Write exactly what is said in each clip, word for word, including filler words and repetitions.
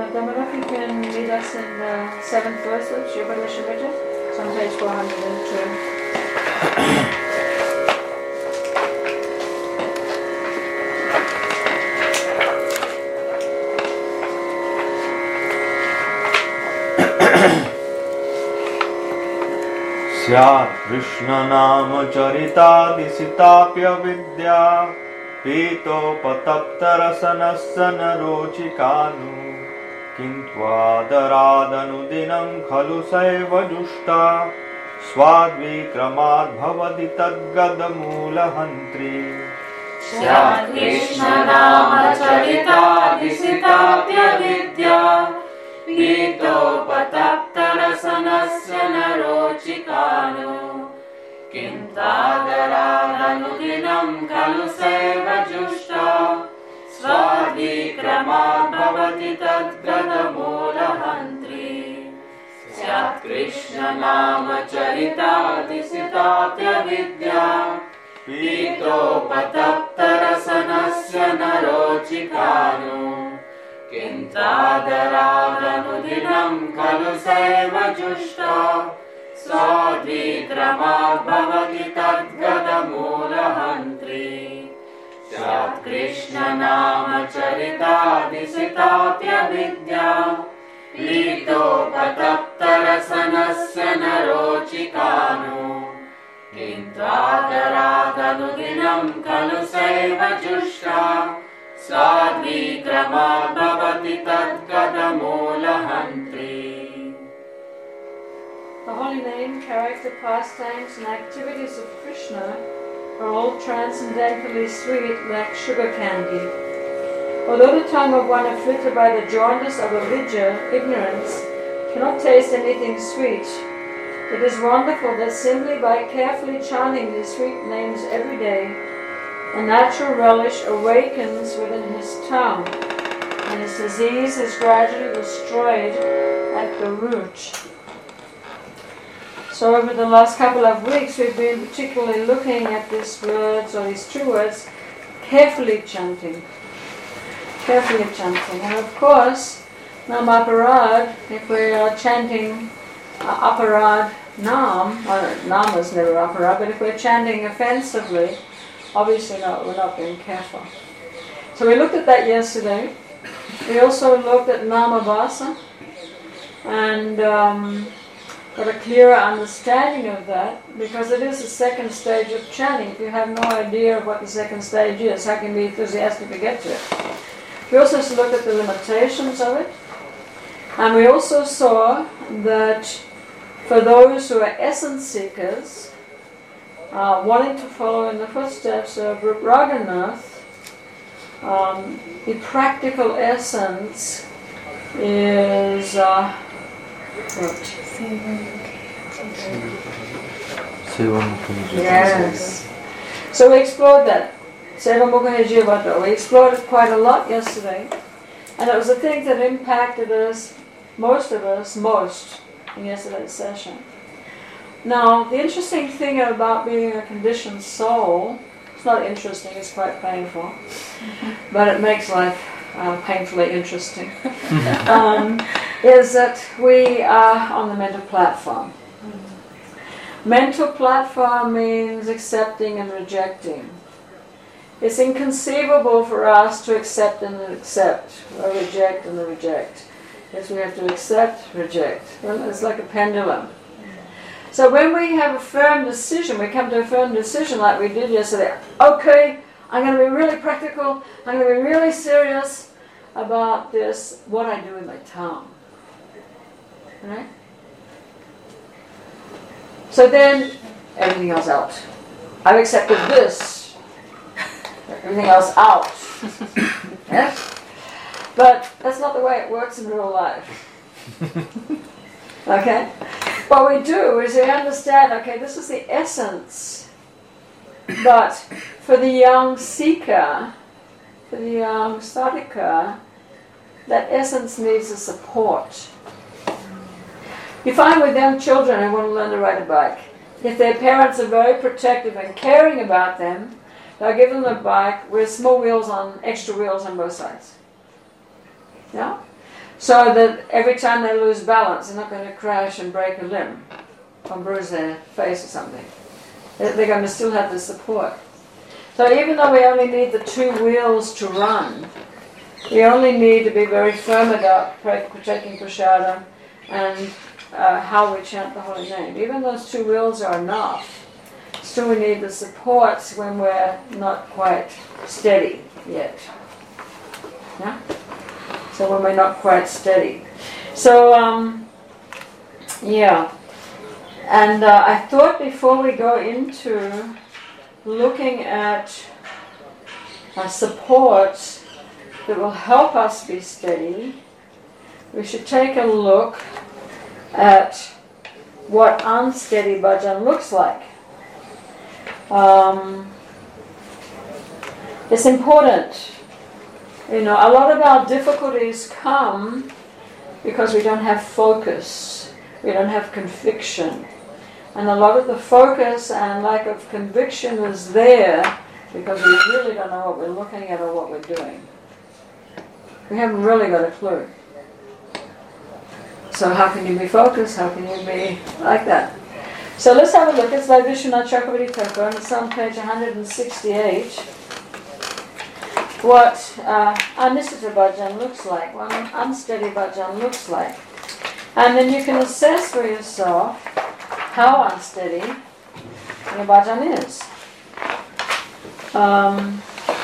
Damodar, if you can lead us in the seventh verse of Sri Padma-samhita. It's on page four hundred two. स्यात् कृष्ण नाम चरितादिसिताप्य विद्या पीतोपतप्तरसनस्य न रोचिकानु किन्त्वादरादनुदिनं खलु सैव जुष्टा स्वाद्विक्रमाद्भवति तद्गदमूलहन्त्री स्यात् कृष्ण नाम चरितादिसिताप्य विद्या पीतोपतप्तरसनस्य न रोचिकानु किन्तादरादनुदिनं खलु सैव जुष्टा स्वादिक्रमाद्भवति तद्गदमूलहन्त्री स्यात् कृष्ण नाम चरितादिसिताप्य विद्या पीतोपतप्तरसनस्य न रोचिकानु किन्तादरादनुदिनं खलु सैव जुष्टा स्वाद्विक्रमाद्भवति तद्गदमूलहन्त्री स्यात् कृष्ण नाम चरितादिसिताप्य विद्या पीतोपतप्तरसनस्य न रोचिकानु किन्त्वादरादनुदिनं खलु सैव जुष्टा स्वाद्विक्रमाद्भवति तद्गदमूलहन्त्री. The holy name, character, pastimes, and activities of Krishna are all transcendentally sweet like sugar candy. Although the tongue of one afflicted by the jaundice of avidya, ignorance, cannot taste anything sweet, it is wonderful that simply by carefully chanting these sweet names every day, a natural relish awakens within his tongue, and his disease is gradually destroyed at the root. So over the last couple of weeks we've been particularly looking at these words, or these two words, carefully chanting. Carefully chanting. And of course, Nam Aparad, if we are chanting uh, Aparad Nam, or Nam is never Aparad, but if we're chanting offensively, obviously not, we're not being careful. So we looked at that yesterday. We also looked at Namabhasa and um, got a clearer understanding of that, because it is the second stage of chanting. If you have no idea of what the second stage is, how can you be enthusiastic to get to it? We also looked at the limitations of it, and we also saw that for those who are essence seekers, Uh, wanting to follow in the footsteps of Rup Raghunath, um, the practical essence is uh, what? Yes. So we explored that. Sevamukha Jivata. We explored it quite a lot yesterday, and it was the thing that impacted us, most of us, most in yesterday's session. Now, the interesting thing about being a conditioned soul, it's not interesting, it's quite painful, but it makes life uh, painfully interesting, um, is that we are on the mental platform. Mental platform means accepting and rejecting. It's inconceivable for us to accept and accept, or reject and reject. Yes, we have to accept, reject. Well, it's like a pendulum. So when we have a firm decision, we come to a firm decision like we did yesterday, okay, I'm going to be really practical, I'm going to be really serious about this, what I do with my tongue. Right? So then, everything else out. I've accepted this, everything else out. Yes? But that's not the way it works in real life. Okay? What we do is we understand, okay, this is the essence, but for the young seeker, for the young sadhaka, that essence needs a support. You find with young children who want to learn to ride a bike, if their parents are very protective and caring about them, they'll give them a bike with small wheels on, extra wheels on both sides. Yeah? so that every time they lose balance, they're not going to crash and break a limb or bruise their face or something. They're going to still have the support. So even though we only need the two wheels to run, we only need to be very firm about taking prasadam and uh, how we chant the holy name. Even those two wheels are enough. Still we need the supports when we're not quite steady yet. Yeah? So when we're not quite steady. So, um, yeah. And uh, I thought before we go into looking at uh, supports that will help us be steady, we should take a look at what unsteady bhajan looks like. Um, it's important. You know, a lot of our difficulties come because we don't have focus, we don't have conviction. And a lot of the focus and lack of conviction is there because we really don't know what we're looking at or what we're doing. We haven't really got a clue. So how can you be focused? How can you be like that? So let's have a look. It's by Vishwanath Chakravarti Thakur, and it's on page one hundred sixty-eight. What uh, anisthita bhajan looks like, what an unsteady bhajan looks like. And then you can assess for yourself how unsteady your bhajan is. Um,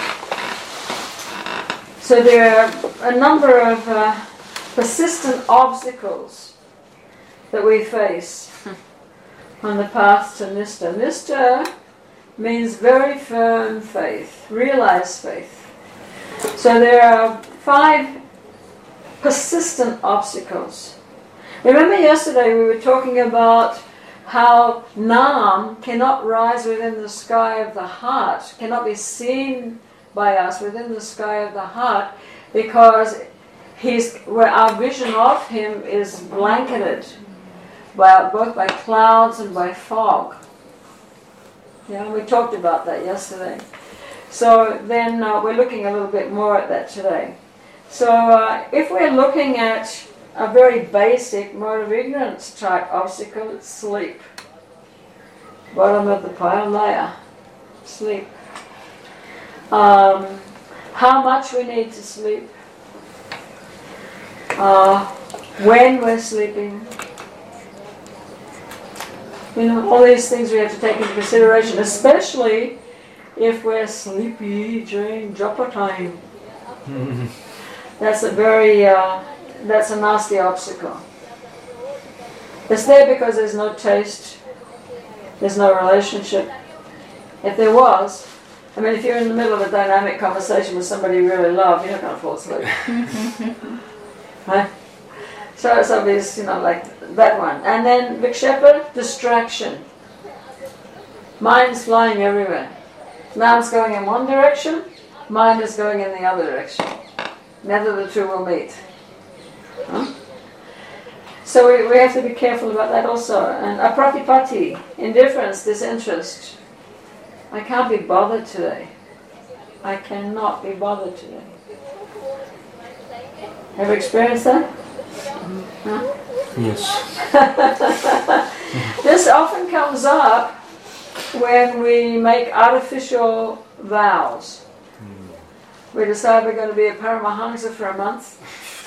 so there are a number of uh, persistent obstacles that we face on the path to Nistha. Nistha means very firm faith, realized faith. So there are five persistent obstacles. Remember yesterday we were talking about how Nam cannot rise within the sky of the heart, cannot be seen by us within the sky of the heart, because he's, where our vision of him is blanketed by, both by clouds and by fog. Yeah, we talked about that yesterday. So then uh, we're looking a little bit more at that today. So uh, if we're looking at a very basic mode of ignorance type obstacle, it's sleep. Bottom of the pile layer, sleep. Um, how much we need to sleep. Uh, when we're sleeping. You know, all these things we have to take into consideration, especially if we're sleepy during japa time. That's a very, uh, that's a nasty obstacle. It's there because there's no taste, there's no relationship. If there was, I mean, if you're in the middle of a dynamic conversation with somebody you really love, you're not going to fall asleep. Right? So it's obvious, you know, like that one. And then vikshepa, distraction. Mind's flying everywhere. Mind's going in one direction, mind is going in the other direction. Never the two will meet. Huh? So we, we have to be careful about that also. And apratipatti, indifference, disinterest. I can't be bothered today. I cannot be bothered today. Ever experienced that? Huh? Yes. This often comes up when we make artificial vows. We decide we're going to be a Paramahamsa for a month.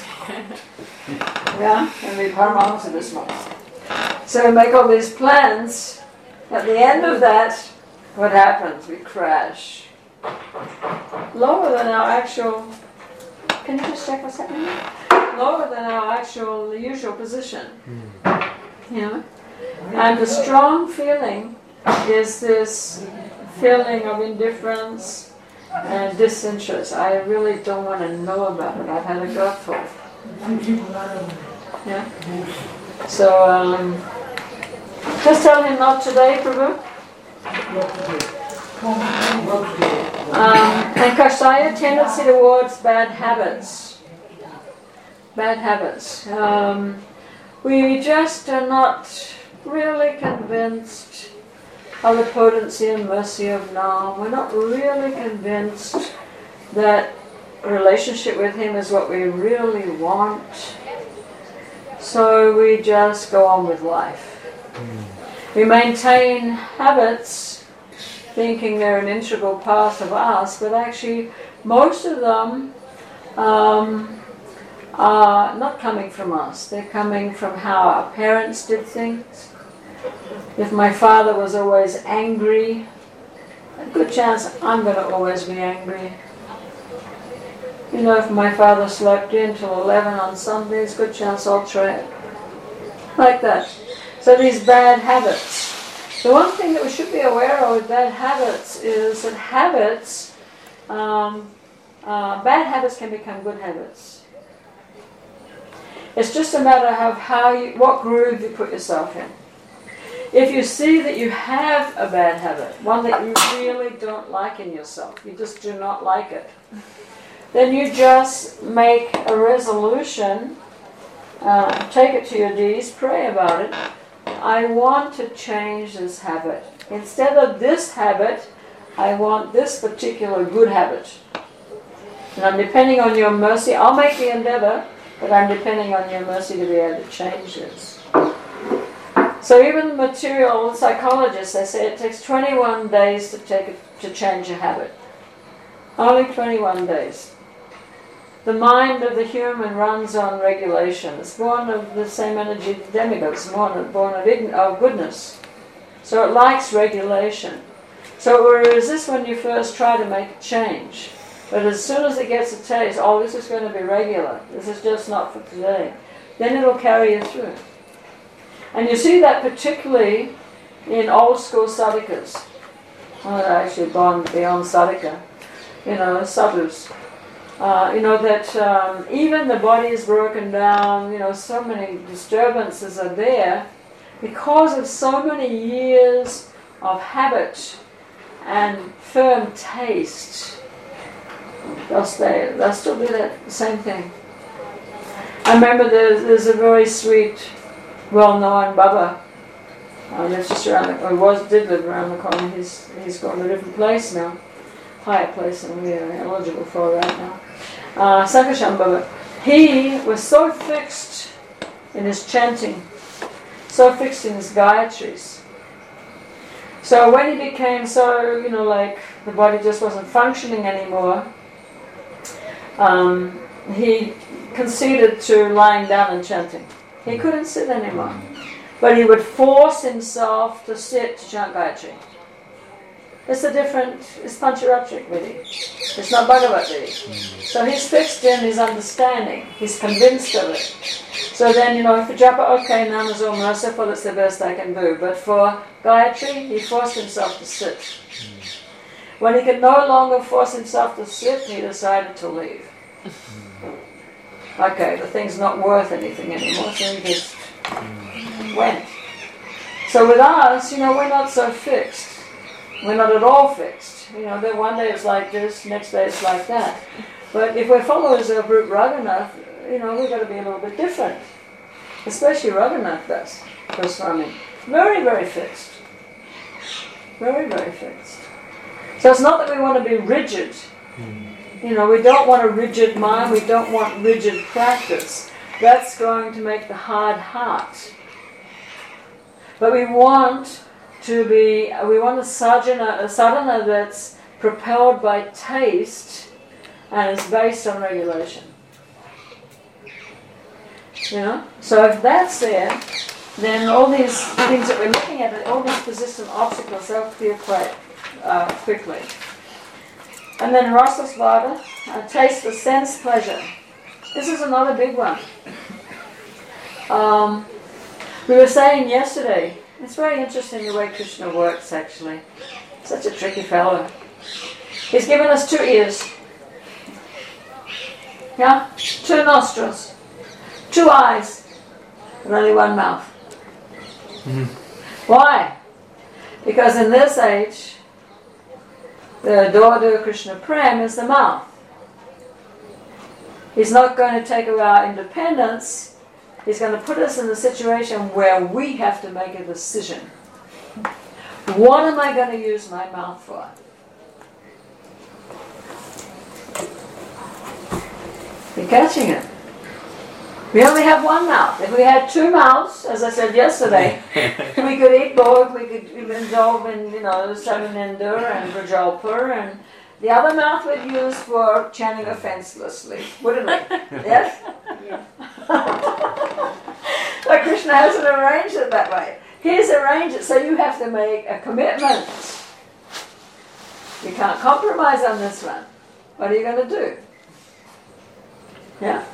Yeah, and be Paramahamsa this month. So we make all these plans. At the end of that, what happens? We crash. Lower than our actual... Can you just check what's happening? Lower than our actual usual position. You know? And the strong feeling is this feeling of indifference and disinterest. I really don't want to know about it. I've had a gutful. Yeah. So um, just tell him not today, Prabhu. Um, and Kashaya, tendency towards bad habits. Bad habits. Um, we just are not really convinced of the potency and mercy of Nam. We're not really convinced that a relationship with him is what we really want. So we just go on with life. We maintain habits thinking they're an integral part of us, but actually most of them um, are not coming from us. They're coming from how our parents did things. If my father was always angry, a good chance I'm going to always be angry. You know, if my father slept in till eleven on Sundays, good chance I'll try it. Like that. So these bad habits. The one thing that we should be aware of with bad habits is that habits, um, uh, bad habits can become good habits. It's just a matter of how you, what groove you put yourself in. If you see that you have a bad habit, one that you really don't like in yourself, you just do not like it, then you just make a resolution, uh, take it to your knees, pray about it. I want to change this habit. Instead of this habit, I want this particular good habit. And I'm depending on your mercy. I'll make the endeavor, but I'm depending on your mercy to be able to change this. So even the material psychologists, they say it takes twenty-one days to take it, to change a habit. Only twenty-one days. The mind of the human runs on regulation. It's born of the same energy the demigods, born, born of, ign- of goodness. So it likes regulation. So it will resist when you first try to make a change. But as soon as it gets a taste, oh, this is going to be regular, this is just not for today, then it'll carry you through. And you see that particularly in old school sadhakas. Well, actually born beyond sadhaka. You know, sadhus. Uh, you know, that um, even the body is broken down, you know, so many disturbances are there because of so many years of habit and firm taste. They'll stay, they'll still do that, the same thing. I remember there's, there's a very sweet, well-known Baba. Uh, lives just around the, or was, did live around the corner. He's, he's gone to a different place now. Higher place than we are eligible for right now. Uh, Sakasham Baba. He was so fixed in his chanting, so fixed in his Gayatris. So when he became so, you know, like the body just wasn't functioning anymore, um, he conceded to lying down and chanting. He couldn't sit anymore. But he would force himself to sit to chant Gayatri. It's a different, it's Pancharatric Vidhi. It's not Bhagavad Vidhi. So he's fixed in his understanding. He's convinced of it. So then, you know, for japa, okay, Nam is all merciful, it's the best I can do. But for Gayatri, he forced himself to sit. When he could no longer force himself to sit, he decided to leave. Okay, the thing's not worth anything anymore, so he just went. So with us, you know, we're not so fixed. We're not at all fixed. You know, then one day it's like this, next day it's like that. But if we're followers of Rup Raghunath, you know, we've got to be a little bit different. Especially Raghunath Das Goswami. Very, very fixed. Very, very fixed. So it's not that we want to be rigid. You know, we don't want a rigid mind, we don't want rigid practice. That's going to make the hard heart. But we want to be, we want a sadhana, a sadhana that's propelled by taste and is based on regulation. You know? So if that's there, then all these things that we're looking at, all these persistent obstacles, they'll clear quite uh, quickly. And then Rasasvada, uh, taste the sense pleasure. This is another big one. Um, we were saying yesterday, it's very interesting the way Krishna works actually. Such a tricky fellow. He's given us two ears. Yeah? Two nostrils. Two eyes. And only one mouth. Mm-hmm. Why? Because in this age, the door to Krishna Prem is the mouth. He's not going to take away our independence. He's going to put us in a situation where we have to make a decision. What am I going to use my mouth for? You're catching it. We only have one mouth. If we had two mouths, as I said yesterday, we could eat more, we could indulge in, you know, Samanendur and Brajalpur, and the other mouth we'd use for chanting offenselessly, wouldn't we? Yes? Yeah. But Krishna hasn't arranged it that way. He's arranged it so you have to make a commitment. You can't compromise on this one. What are you going to do? Yeah?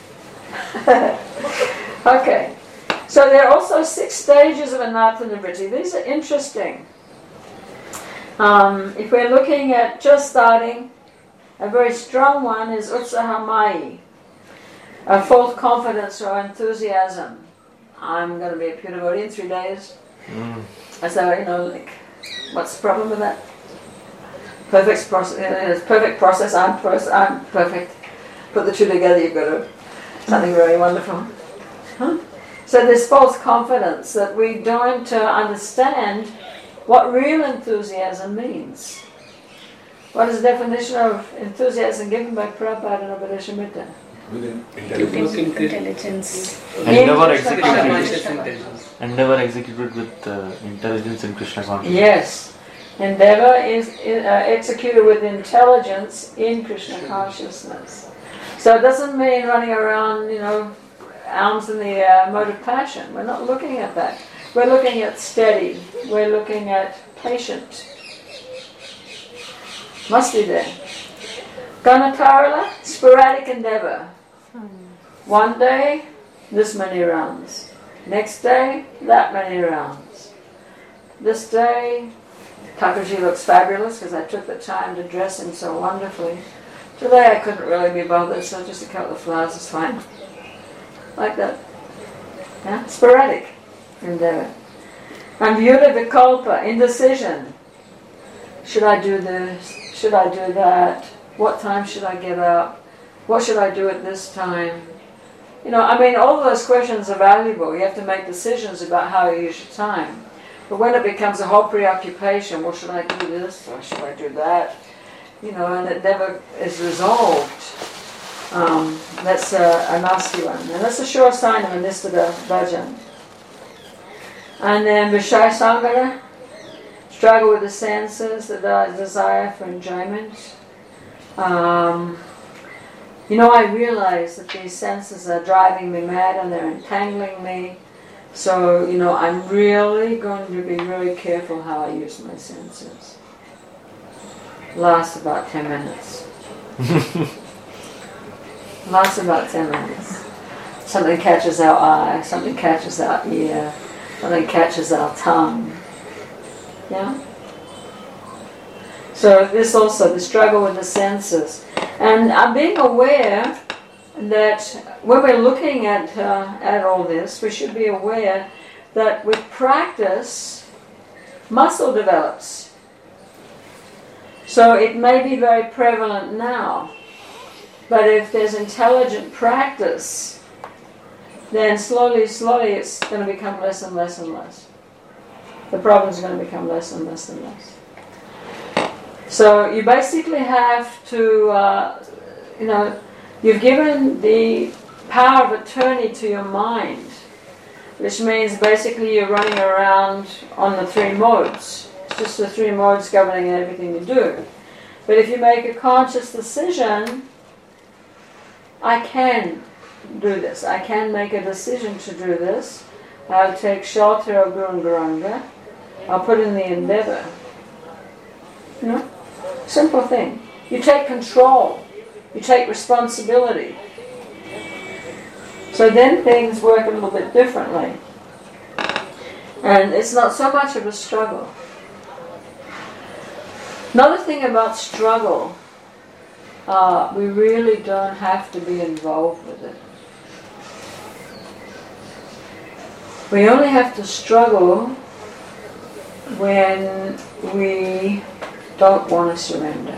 Okay. So there are also six stages of Anatha-nivritti. These are interesting. Um, if we're looking at just starting, a very strong one is Utsahamai, a false confidence or enthusiasm. I'm going to be a pure devotee in three days. Mm. As though, you know, like, what's the problem with that? Perfect process. Perfect process. I'm pers- I'm perfect. Put the two together, you've got a, something very wonderful. Huh? So this false confidence that we don't uh, understand what real enthusiasm means. What is the definition of enthusiasm given by Prabhupada and Upadeshamrita? Within Intelligence. intelligence. Intelligence. Endeavor In Krishna executed, Conscious intelligence. endeavor executed with uh, intelligence in Krishna consciousness. Yes. Endeavor is uh, executed with intelligence in Krishna consciousness. So it doesn't mean running around, you know, arms in the uh, mode of passion. We're not looking at that. We're looking at steady. We're looking at patient. Must be there. Ganatarala, sporadic endeavor. One day, this many rounds. Next day, that many rounds. This day, Thakurji looks fabulous because I took the time to dress him so wonderfully. Today I couldn't really be bothered, so just a couple of flowers is fine. Like that. Yeah? Sporadic endeavor. And Vyuta Vikalpa, indecision. Should I do this? Should I do that? What time should I get up? What should I do at this time? You know, I mean, all of those questions are valuable. You have to make decisions about how you use your time. But when it becomes a whole preoccupation, well, should I do this or should I do that? You know, and it never is resolved. Um, that's a, a nasty one. And that's a sure sign of a Nistada bhajan. And then Vishaya Sangara, struggle with the senses, the de- desire for enjoyment. Um, you know, I realize that these senses are driving me mad and they're entangling me. So, you know, I'm really going to be very careful how I use my senses. Lasts about ten minutes. Lasts about ten minutes. Something catches our eye, something catches our ear, something catches our tongue. Yeah? So this also, the struggle with the senses. And I'm being aware that when we're looking at uh, at all this, we should be aware that with practice, muscle develops. So it may be very prevalent now, but if there's intelligent practice, then slowly, slowly it's going to become less and less and less. The problem's going to become less and less and less. So you basically have to, uh, you know, you've given the power of attorney to your mind, which means basically you're running around on the three modes. It's just the three modes governing everything you do. But if you make a conscious decision, I can do this. I can make a decision to do this. I'll take shelter of Guru and Gauranga. I'll put in the endeavor. You know? Simple thing. You take control. You take responsibility. So then things work a little bit differently. And it's not so much of a struggle. Another thing about struggle, uh, we really don't have to be involved with it. We only have to struggle when we don't want to surrender.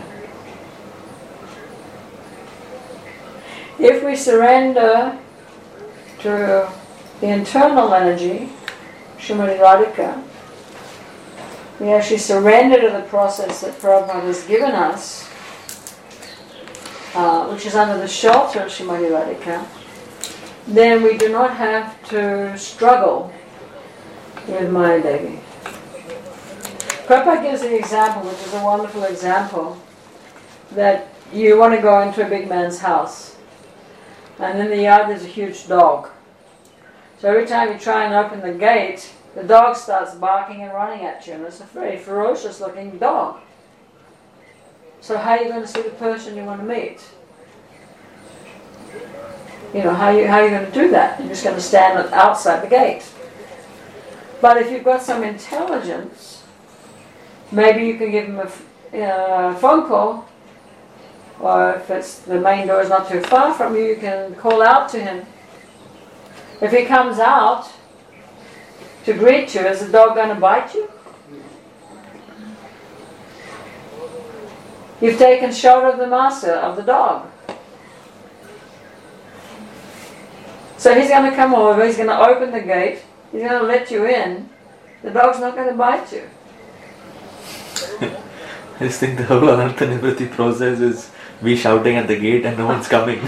If we surrender to the internal energy, Srimati Radhika, we actually surrender to the process that Prabhupada has given us, uh, which is under the shelter of Srimati Radhika, then we do not have to struggle with Maya Devi. Prabhupada gives an example, which is a wonderful example, that you want to go into a big man's house, and in the yard there's a huge dog. So every time you try and open the gate, the dog starts barking and running at you, and it's a very ferocious looking dog. So how are you going to see the person you want to meet? You know, how, you, how are you going to do that? You're just going to stand outside the gate. But if you've got some intelligence, maybe you can give him a uh, phone call, or if it's the main door is not too far from you, you can call out to him. If he comes out to greet you, is the dog going to bite you? You've taken shelter of the master, of the dog. So he's going to come over, he's going to open the gate, he's going to let you in. The dog's not going to bite you. I just think the whole Ananta Nivritti process is we shouting at the gate and no one's coming.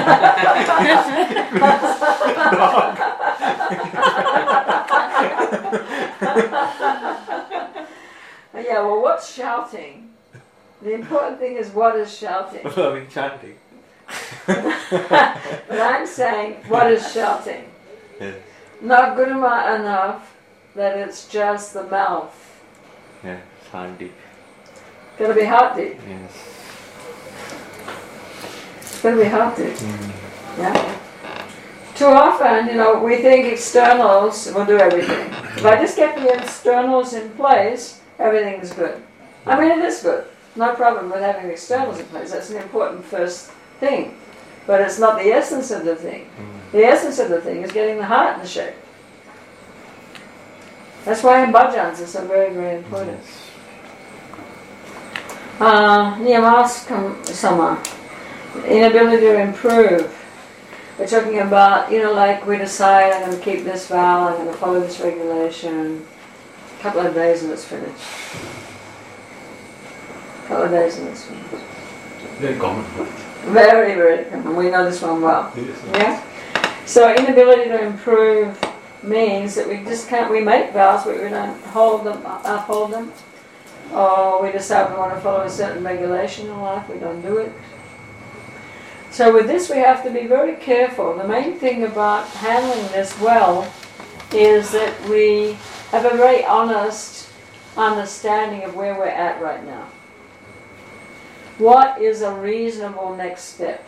Yeah, well, what's shouting? The important thing is what is shouting. I mean chanting. But I'm saying, what is shouting? Yes. Not good enough that it's just the mouth. Yeah, it's heart deep. Got to be heart deep. Yes. It's got to be heart deep. Mm. Yeah. Too often, you know, we think externals will do everything. If I just get the externals in place, everything is good. I mean, it is good. No problem with having the externals in place. That's an important first thing. But it's not the essence of the thing. Mm. The essence of the thing is getting the heart in shape. That's why in bhajans it's so very, very important. Yes. Uh, Niyamas sama, inability to improve. We're talking about, you know, like we decide I'm going to keep this vow, I'm going to follow this regulation. A couple of days and it's finished. A couple of days and it's finished. Very common. Very, very common. We know this one well. Yes. Yeah? So inability to improve means that we just can't, we make vows but we don't hold them, uphold them. Or we decide we want to follow a certain regulation in life, we don't do it. So with this we have to be very careful. The main thing about handling this well is that we have a very honest understanding of where we're at right now. What is a reasonable next step?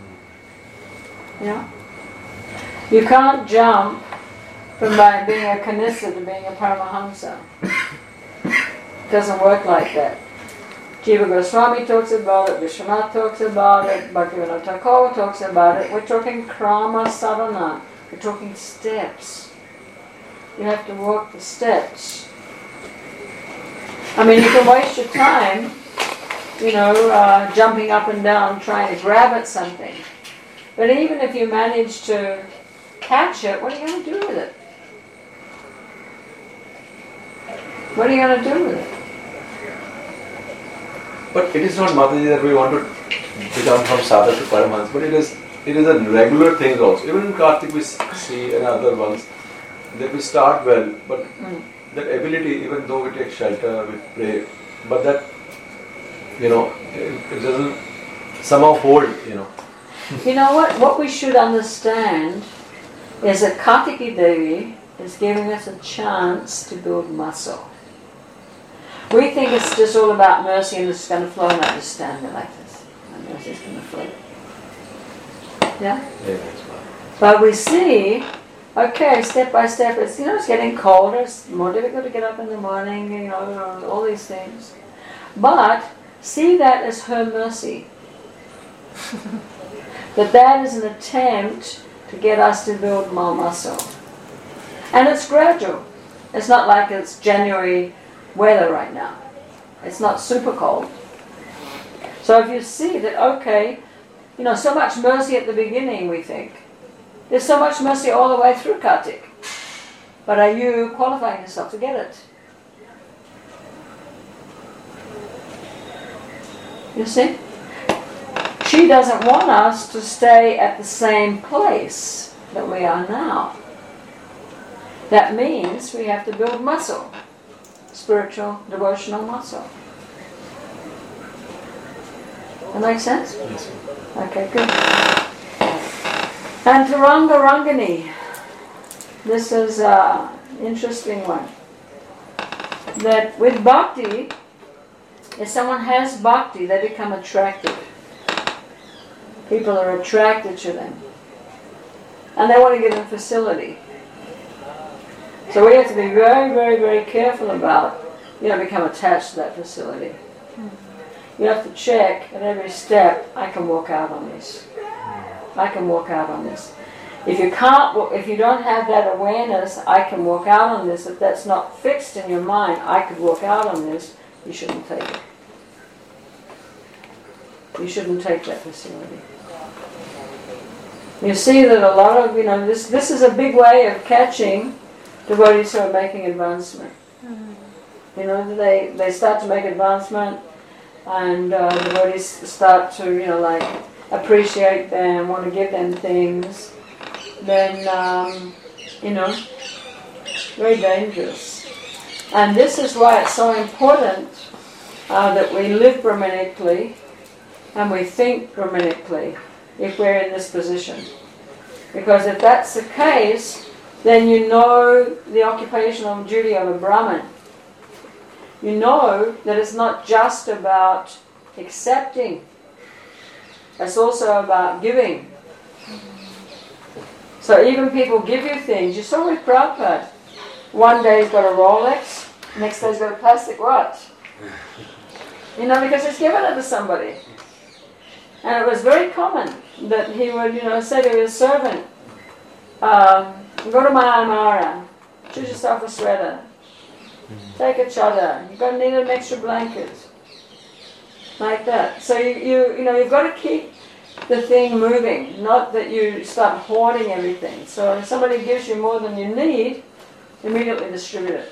Yeah? You can't jump from being a Kanisa to being a Paramahamsa. It doesn't work like that. Jiva Goswami talks about it, Vishwanath talks about it, Bhaktivinoda Thakur talks about it. We're talking krama sadhana. We're talking steps. You have to walk the steps. I mean, you can waste your time, you know, uh, jumping up and down trying to grab at something. But even if you manage to catch it, what are you going to do with it? What are you going to do with it? But it is not, Mataji, that we want to become from sadhak to paramahans, but it is it is a regular thing also. Even in Kartik we see and other ones that we start well, but mm. that ability, even though we take shelter, we pray, but that, you know, it, it doesn't somehow hold, you know. You know what? What we should understand is that Kartiki Devi is giving us a chance to build muscle. We think it's just all about mercy and it's going to flow, and I just stand there like this. And mercy is going to flow. Yeah? Yeah, that's right. But we see, okay, step by step, it's, you know, it's getting colder, it's more difficult to get up in the morning, you know, all these things. But see that as her mercy. That that is an attempt to get us to build more muscle. And it's gradual. It's not like it's January weather right now. It's not super cold. So if you see that, okay, you know, so much mercy at the beginning, we think. There's so much mercy all the way through Kartik. But are you qualifying yourself to get it? You see? She doesn't want us to stay at the same place. that we are now. That means we have to build muscle, spiritual, devotional muscle. That makes sense? Yes. Okay, good. And Taranga Rangani. This is an interesting one. That with bhakti, if someone has bhakti, they become attractive. People are attracted to them. And they want to give them facility. So we have to be very, very, very careful about, you know, become attached to that facility. You have to check at every step, I can walk out on this. I can walk out on this. If you can't, if you don't have that awareness, I can walk out on this, if that's not fixed in your mind, I could walk out on this, you shouldn't take it. You shouldn't take that facility. You see that a lot of, you know, this, this is a big way of catching devotees who are making advancement. You know, they, they start to make advancement, and uh, the devotees start to, you know, like appreciate them, want to give them things, then, um, you know, very dangerous. And this is why it's so important uh, that we live Brahmanically and we think Brahmanically if we're in this position. Because if that's the case, then you know the occupational duty of a Brahmin. You know that it's not just about accepting, it's also about giving. So even people give you things. You saw with Prabhupada. One day he's got a Rolex, next day he's got a plastic watch. You know, because he's given it to somebody. And it was very common that he would, you know, say to his servant, um, go to Myanmar, choose yourself a sweater. Take a chadar. You're going to need an extra blanket. Like that. So you, you, you know, you've got to keep the thing moving, not that you start hoarding everything. So if somebody gives you more than you need, immediately distribute it.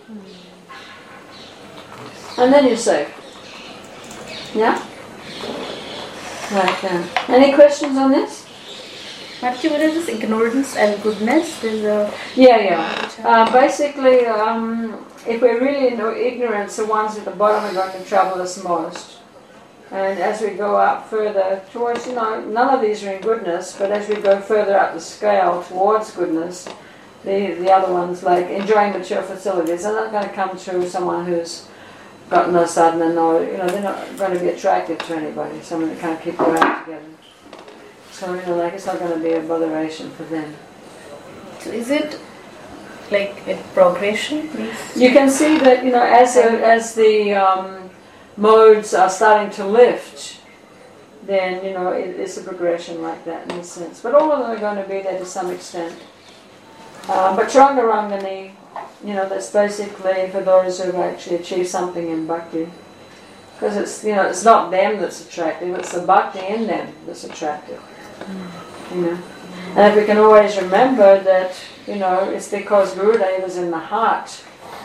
And then you're safe. Yeah? Right then. Any questions on this? Actually, what is this ignorance and goodness? There's a Yeah, yeah. Uh, basically, um, if we're really in ignorance, the ones at the bottom are going to trouble us most. And as we go up further towards, you know, none of these are in goodness, but as we go further up the scale towards goodness, the, the other ones, like enjoying material facilities, they're not going to come through someone who's got no sadhana, no, you know, they're not going to be attractive to anybody, someone that can't keep their act together. So, you know, like it's not going to be a botheration for them. So is it like a progression? Please? You can see that, you know, as the, as the um, modes are starting to lift, then, you know, it, it's a progression like that in a sense. But all of them are going to be there to some extent. Uh, but Taranga Rangani, you know, that's basically for those who have actually achieved something in bhakti. Because it's, you know, it's not them that's attractive, it's the bhakti in them that's attractive. You know. And if we can always remember that, you know, it's because Gurudev is in the heart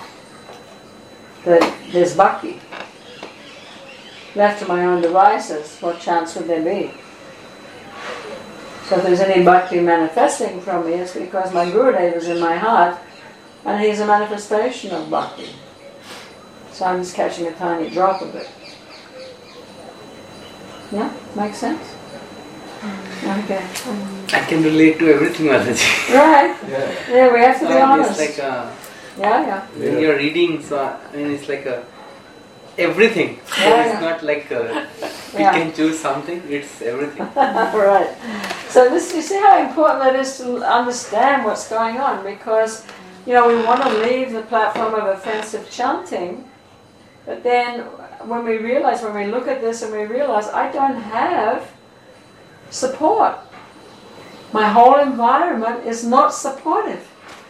that there's bhakti. Left to my own devices, what chance would there be? So if there's any bhakti manifesting from me, it's because my Gurudev is in my heart and he's a manifestation of bhakti. So I'm just catching a tiny drop of it. Yeah? Makes sense? Okay. I can relate to everything, Mataji. Right. Yeah. Yeah, we have to be Uh, honest. It's like a, Yeah, yeah. when Yeah. you're reading, so I mean, it's like a everything. So Yeah, it's yeah. not like a, we Yeah. can choose something. It's everything. Right. So this, you see how important that is to understand what's going on, because, you know, we want to leave the platform of offensive chanting, but then when we realize, when we look at this and we realize, I don't have support. My whole environment is not supportive.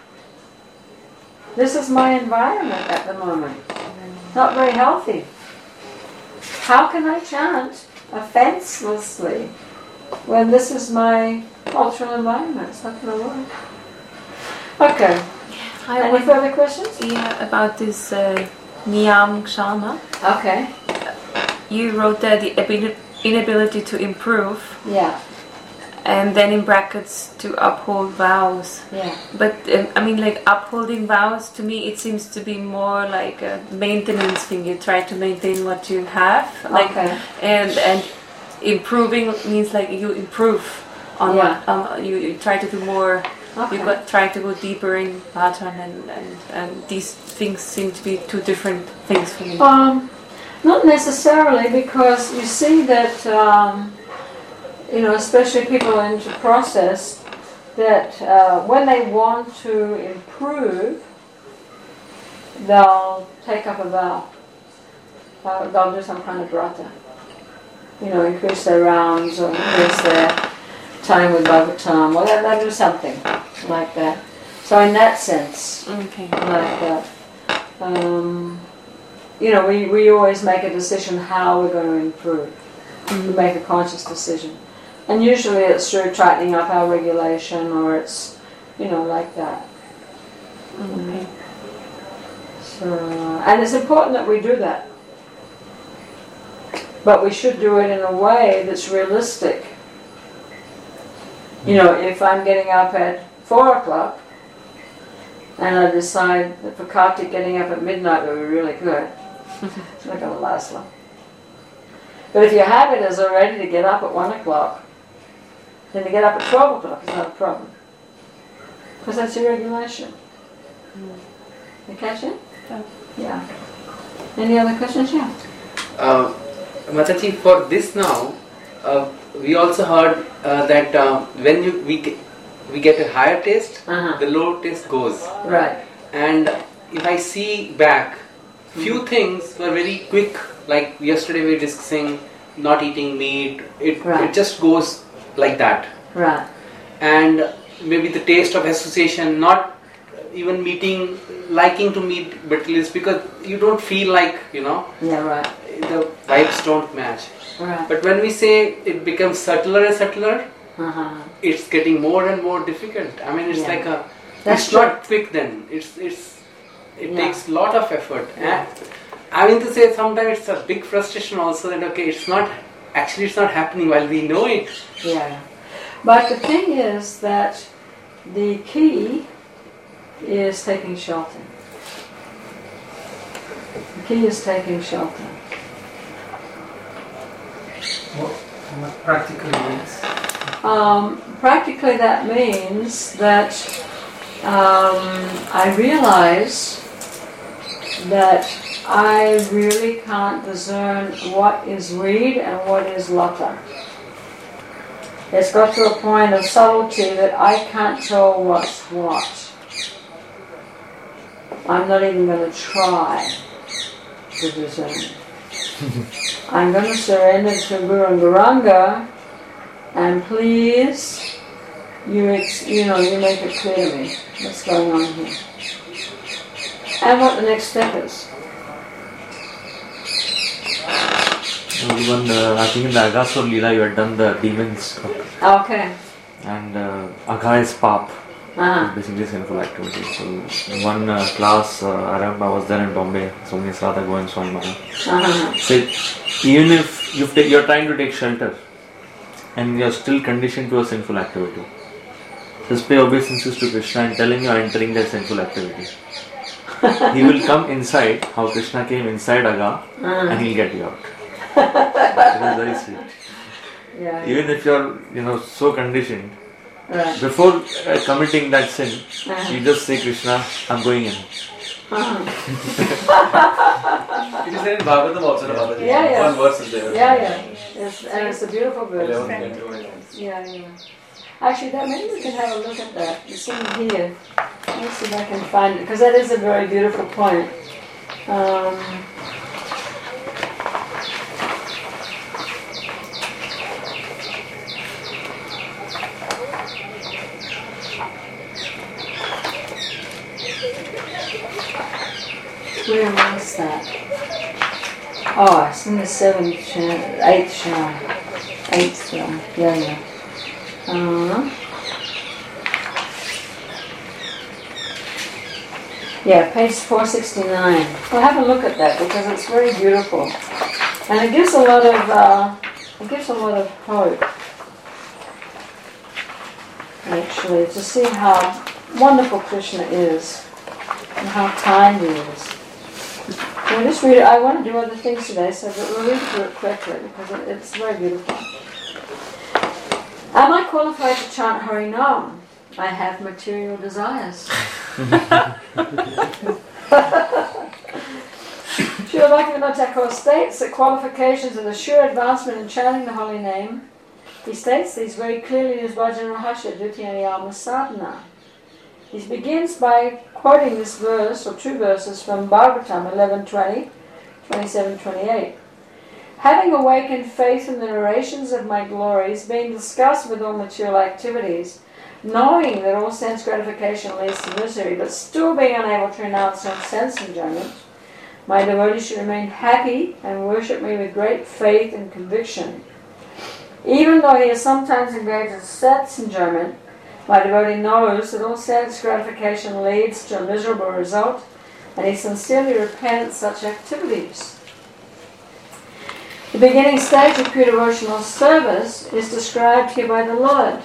This is my environment at the moment. Not very healthy. How can I chant offenselessly when this is my cultural environment? It's not going to work. Okay. I Any want further questions? yeah, about this uh, Niyam Kshama. Okay. You wrote that the abi- inability to improve. Yeah. and then in brackets to uphold vows. Yeah. But um, I mean, like upholding vows to me, it seems to be more like a maintenance thing. You try to maintain what you have, like, Okay. and and improving means like you improve on Yeah. what um, you, you try to do more. Okay. You got try to go deeper in bhajan, and, and and these things seem to be two different things for me. Um, not necessarily, because you see that, um, you know, especially people into process, that uh, when they want to improve, they'll take up a vow. Uh, they'll do some kind of brata. You know, increase their rounds or increase their time with Bhagavatam, or they'll, they'll do something like that. So in that sense, Okay. like that. Um, you know, we, we always make a decision how we're going to improve. We make a conscious decision. And usually it's through tightening up our regulation, or it's, you know, like that. Okay. So, and it's important that we do that. But we should do it in a way that's realistic. You know, if I'm getting up at four o'clock, and I decide that for Kartik getting up at midnight would be really good, it's not going to last long. But if your habit is already to get up at one o'clock, then to get up at twelve o'clock is not a problem. Because that's your regulation. You catch it? Yeah. Yeah. Any other questions? Yeah. Uh, Mataji, for this now, uh, we also heard uh, that uh, when you we get, we get a higher taste, Uh-huh. the low taste goes. Right. And if I see back, few things were very quick. Like yesterday we were discussing not eating meat. It Right. it just goes like that. Right. And maybe the taste of association, not even meeting, liking to meet Beatles, because you don't feel like, you know, Yeah, right. the vibes don't match. Right. But when we say it becomes subtler and subtler, Uh-huh. it's getting more and more difficult. I mean, it's Yeah. like a, That's it's true. not quick then. It's it's it Yeah. takes a lot of effort. Yeah. And I mean to say, sometimes it's a big frustration also that okay, it's not actually it's not happening while we know it. Yeah. But the thing is that the key is taking shelter. The key is taking shelter. What, what practically means? Um, practically that means that um, I realize that I really can't discern what is reed and what is lata. It's got to a point of subtlety that I can't tell what's what. I'm not even going to try to discern. I'm going to surrender to Guru and Guranga, and please, you ex- you know, you make it clear to me what's going on here. And what the next step is. Even uh, I think in the Agasur Leela you had done the demons, Okay. and uh, Agha is Pap. Uh-huh. It's basically sinful activity. So in one uh, class, uh, I remember I was there in Bombay, so many Radha Govind Swami Maharaj. Uh-huh. So even if you've ta- you're trying to take shelter and you're still conditioned to a sinful activity, just pay obeisances to Krishna and telling you are entering that sinful activity. He will come inside, how Krishna came inside Agha, Uh-huh. and he'll get you out. It is very sweet. Yeah. Even if you're, you know, so conditioned, Right. before uh, committing that sin, Uh-huh. you just say, Krishna, I'm going in. Uh-huh. It is there in Bhagavatam also, yeah. Bhagavatam. Yeah, yeah. One verse is there. Yeah, yeah. It's, and it's a beautiful verse. eleven, twenty. Yeah, yeah. Actually, that maybe we can have a look at that. It's in here. Let's see if I can find it, because that is a very beautiful point. Um, where was that? Oh, it's in the seventh chapter, eighth chapter. Eighth chapter. Yeah, yeah. Uh, yeah, page four sixty-nine. Well, have a look at that because it's very beautiful, and it gives a lot of uh, it gives a lot of hope. actually, to see how wonderful Krishna is and how kind he is. We'll just read it. I want to do other things today, so we'll read through it quickly because it, it's very beautiful. Am I qualified to chant Hari Nam? I have material desires. Srila Bhaktivinoda Thakur states that qualifications are the sure advancement in chanting the holy name. He states these very clearly in his Bhajan Rahasya, Dutyanayama Sadhana. He begins by quoting this verse, or two verses, from Bhagavatam eleven twenty, twenty-seven twenty-eight. Having awakened faith in the narrations of my glories, being disgusted with all material activities, knowing that all sense gratification leads to misery, but still being unable to renounce all sense enjoyment, my devotee should remain happy and worship me with great faith and conviction. Even though he is sometimes engaged in sense enjoyment, my devotee knows that all sense gratification leads to a miserable result, and he sincerely repents such activities. The beginning stage of pure devotional service is described here by the Lord.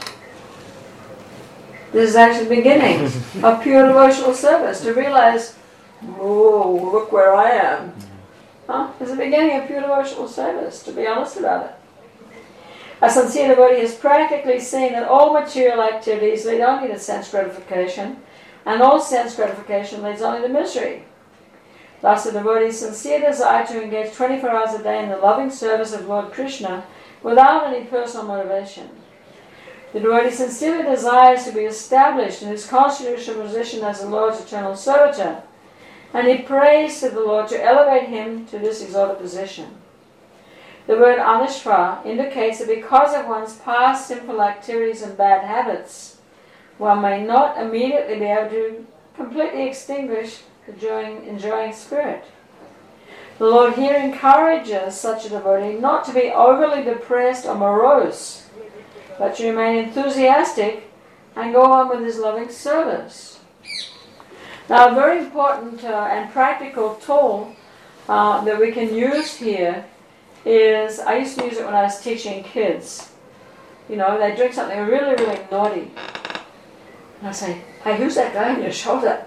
This is actually the beginning of pure devotional service, to realize, oh, look where I am. Huh? It's the beginning of pure devotional service, to be honest about it. A sincere devotee has practically seen that all material activities lead only to sense gratification, and all sense gratification leads only to misery. Thus, a devotee's sincere desire to engage twenty-four hours a day in the loving service of Lord Krishna without any personal motivation. The devotee sincerely desires to be established in his constitutional position as the Lord's eternal servitor, and he prays to the Lord to elevate him to this exalted position. The word anishva indicates that because of one's past sinful activities and bad habits, one may not immediately be able to completely extinguish the enjoying, enjoying spirit. The Lord here encourages such a devotee not to be overly depressed or morose, but to remain enthusiastic and go on with his loving service. Now, a very important uh, and practical tool uh, that we can use here is, I used to use it when I was teaching kids. You know, they drink something really, really naughty. And I say, hey, who's that guy on your shoulder?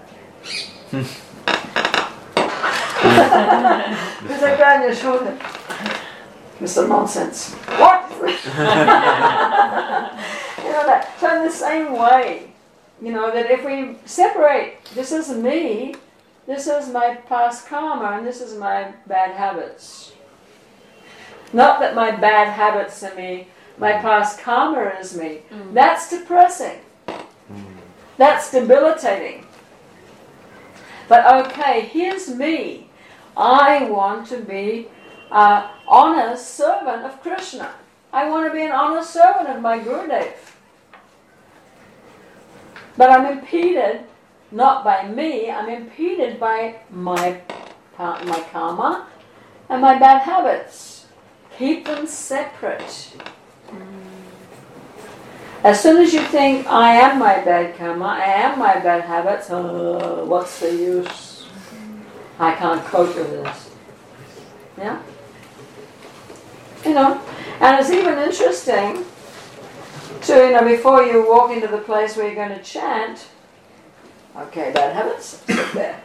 Who's that guy on your shoulder? Mister Nonsense. What? You know that. So in the same way, you know, that if we separate, this is me, this is my past karma, and this is my bad habits. Not that my bad habits are me, my past karma is me. Mm. That's depressing. Mm. That's debilitating. But okay, here's me. I want to be an honest servant of Krishna. I want to be an honest servant of my Gurudev. But I'm impeded, not by me, I'm impeded by my, my karma and my bad habits. Keep them separate. As soon as you think, I am my bad karma, I am my bad habits, oh, what's the use? I can't cope with this. Yeah? You know, and it's even interesting to, you know, before you walk into the place where you're going to chant, okay, bad habits, sit there.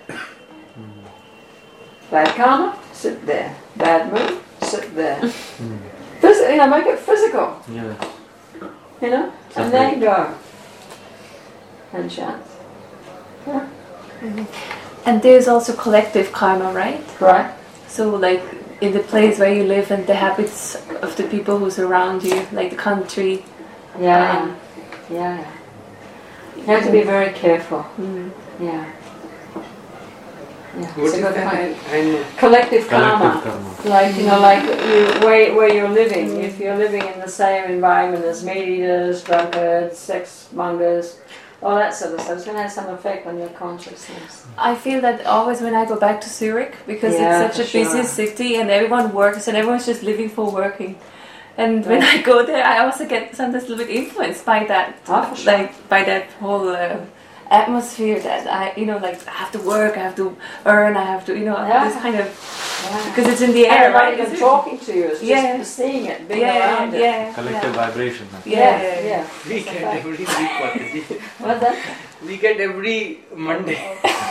Bad karma, sit there. Bad mood, sit there. Phys- you know, make it physical. Yeah. You know, and then go and chant. Yeah. And there's also collective karma, right? Right. So, like, in the place where you live and the habits of the people who surround you, like the country. Yeah, um, yeah, yeah. You have to be very careful. Mm. Yeah. Yeah. What It's a is good that? point. I, I know. Collective karma. Collective karma. Like, you know, like you, where, where you're living. If you're living in the same environment as meat eaters, drunkards, sex mongers, all that sort of stuff, it's going to have some effect on your consciousness. I feel that always when I go back to Zurich, because Yeah, it's such a for busy sure. city and everyone works and everyone's just living for working. And when Yeah. I go there, I also get sometimes a little bit influenced by that, Oh, for sure. like by that whole uh, atmosphere that I, you know, like I have to work, I have to earn, I have to, you know, Yeah. this kind of Yeah. because it's in the And air, I'm not right? even Is it? talking to you, it's Yeah. just seeing it, being Yeah, around it. yeah, Collective yeah. vibration. huh? Yeah, yeah. yeah, yeah. We That's a get fact. every week, Mataji. What's that? We get every Monday.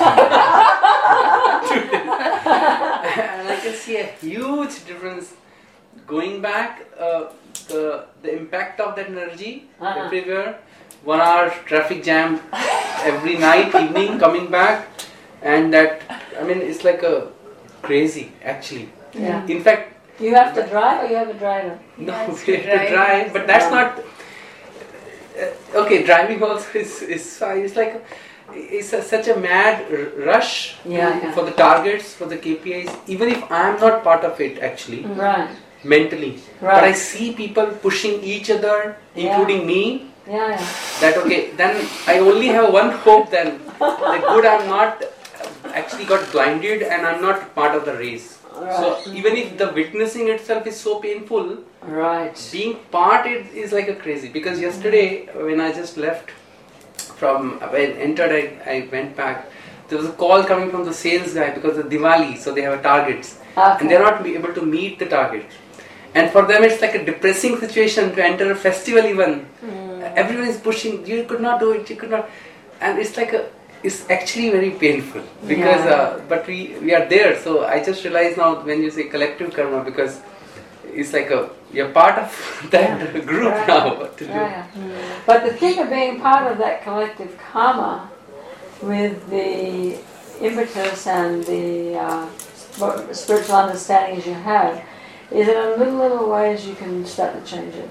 And I can see a huge difference going back. Uh, the the impact of that energy Uh-huh. everywhere. One hour traffic jam every night, evening, coming back, and that I mean it's like a crazy actually. Yeah. In fact, You have to drive or you have a driver? no, has we to have to drive. drive, but that's Yeah. not. Uh, okay, driving also is is fine. It's like it's a, such a mad r- rush Yeah, yeah. for the targets, for the K P Is. Even if I am not part of it, actually, Right. mentally, but I Right. see people pushing each other, Yeah. including me. Yeah, yeah. That okay, then I only have one hope. Then that good, I'm not uh, actually got blinded, and I'm not part of the race. So even if the witnessing itself is so painful, Right. being part it is like a crazy. Because yesterday when I just left from when entered, I, I went back. There was a call coming from the sales guy because of Diwali, so they have targets, Okay. and they're not be able to meet the target. And for them, it's like a depressing situation to enter a festival. Even everyone is pushing. You could not do it. You could not, and it's like a. It's actually very painful because, Yeah. uh, but we we are there. So I just realize now when you say collective karma, because it's like a you're part of that Yeah. group Right. now. What to do? Yeah, yeah. But the thing of being part of that collective karma with the impetus and the uh, sp- spiritual understandings you have is that in little, little ways you can start to change it.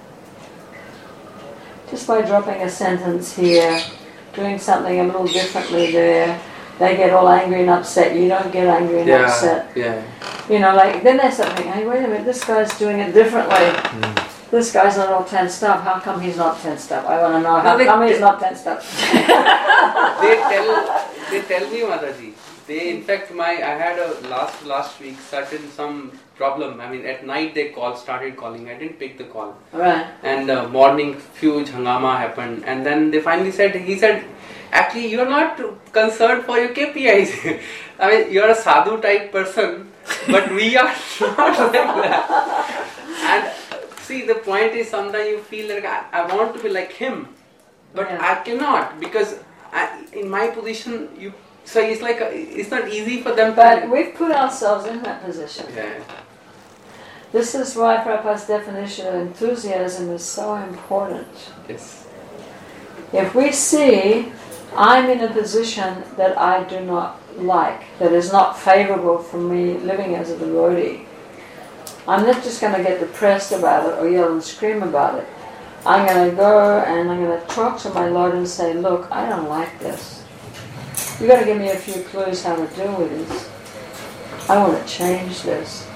Just by dropping a sentence here, doing something a little differently there, they get all angry and upset. You don't get angry and Yeah, upset. yeah. You know, like, then they start thinking, hey, wait a minute, this guy's doing it differently. This guy's not all tensed up. How come he's not tensed up? I want to know how No, they- come he's not tensed up. They tell they tell me, Mataji. They in fact my I had a last last week certain some problem. I mean at night they call started calling. I didn't pick the call. Right. And uh, morning huge hangama happened, and then they finally said he said actually you're not concerned for your K P Is. I mean you're a sadhu type person, but we are not like that. And see the point is sometimes you feel like I, I want to be like him, but Yeah. I cannot because I, in my position you. So it's like a, it's not easy for them But to. we've put ourselves in that position. Yeah. This is why Prabhupada's definition of enthusiasm is so important. Yes. If we see I'm in a position that I do not like, that is not favorable for me living as a devotee, I'm not just going to get depressed about it or yell and scream about it. I'm going to go and I'm going to talk to my Lord and say, look, I don't like this. You've got to give me a few clues how to deal with this. I want to change this.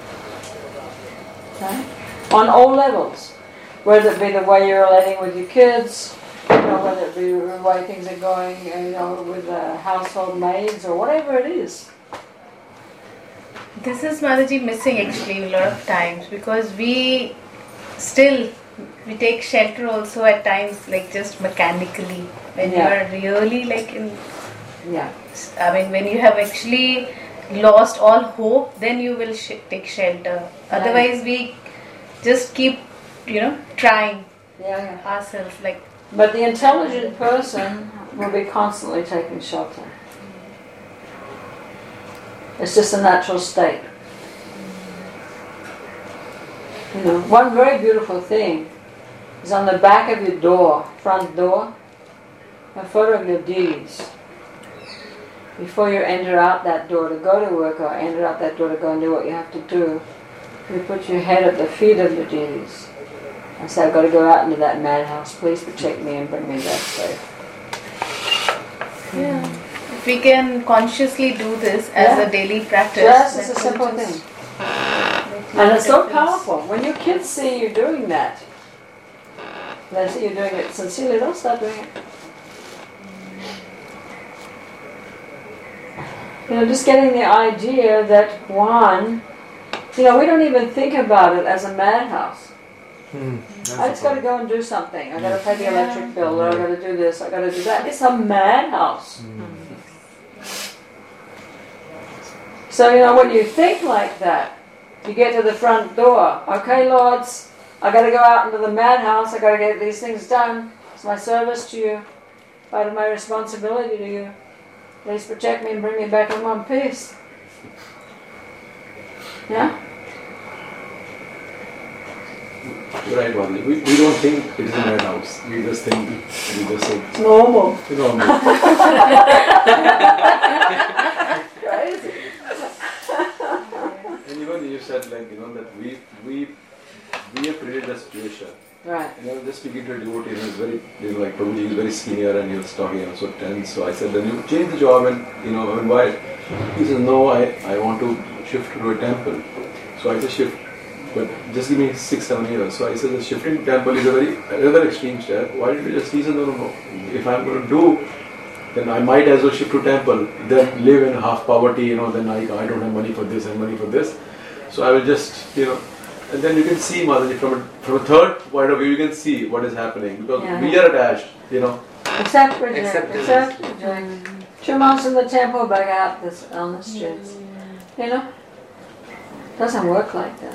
Okay? On all levels. Whether it be the way you're relating with your kids, you know, whether it be the way things are going, you know, with uh, household maids or whatever it is. This is Mataji missing actually a lot of times because we still we take shelter also at times like just mechanically when Yeah. you are really like in Yeah. I mean when you have actually lost all hope then you will sh- take shelter otherwise we just keep you know trying Yeah, yeah. ourselves like But the intelligent person will be constantly taking shelter. It's just a natural state. You know, one very beautiful thing is on the back of your door, front door, a photo of your deities. Before you enter out that door to go to work or enter out that door to go and do what you have to do, you put your head at the feet of your deities and say, I've got to go out into that madhouse, please protect me and bring me back safe. yeah if we can consciously do this as Yeah. a daily practice Yes, it's a that simple will thing. just make And it's so difference. powerful. When your kids see you doing that, they see you doing it sincerely, they'll start doing it. You know, just getting the idea that one, you know, we don't even think about it as a madhouse. Hmm. I just got to go and do something. I got to pay the electric bill, or I got to do this, I got to do that. It's a madhouse. So, you know, when you think like that, you get to the front door. Okay, Lords, I got to go out into the madhouse. I got to get these things done. It's my service to you, part of my responsibility to you. Please protect me and bring me back in one piece. Yeah? You're right, Mataji. We, we don't think it is a madhouse. We just think, we just say, It's normal. it's normal. Crazy. And even you said, like, you know, that we we we have created a situation. Right. And I was just speaking to a devotee, and he was very, you know, like Prabhuji is very senior, and he was talking, I was so tense. So I said, then you change the job, and, you know, I mean, why? He says, no, I, I want to shift to a temple. So I said, shift, but just give me six, seven years. So I said, the shifting to temple is a very, another extreme step. Why did you just, he said, no, no, no. If I'm going to do, then I might as well shift to temple, then live in half poverty, you know, then I, I don't have money for this and money for this. So I will just, you know, and then you can see, Mataji, from a, from a third point of view, you can see what is happening, because Yeah. we are attached, you know. Except reject. Except Except reject. Two months in the temple, back out this, on the streets. You know? Doesn't work like that.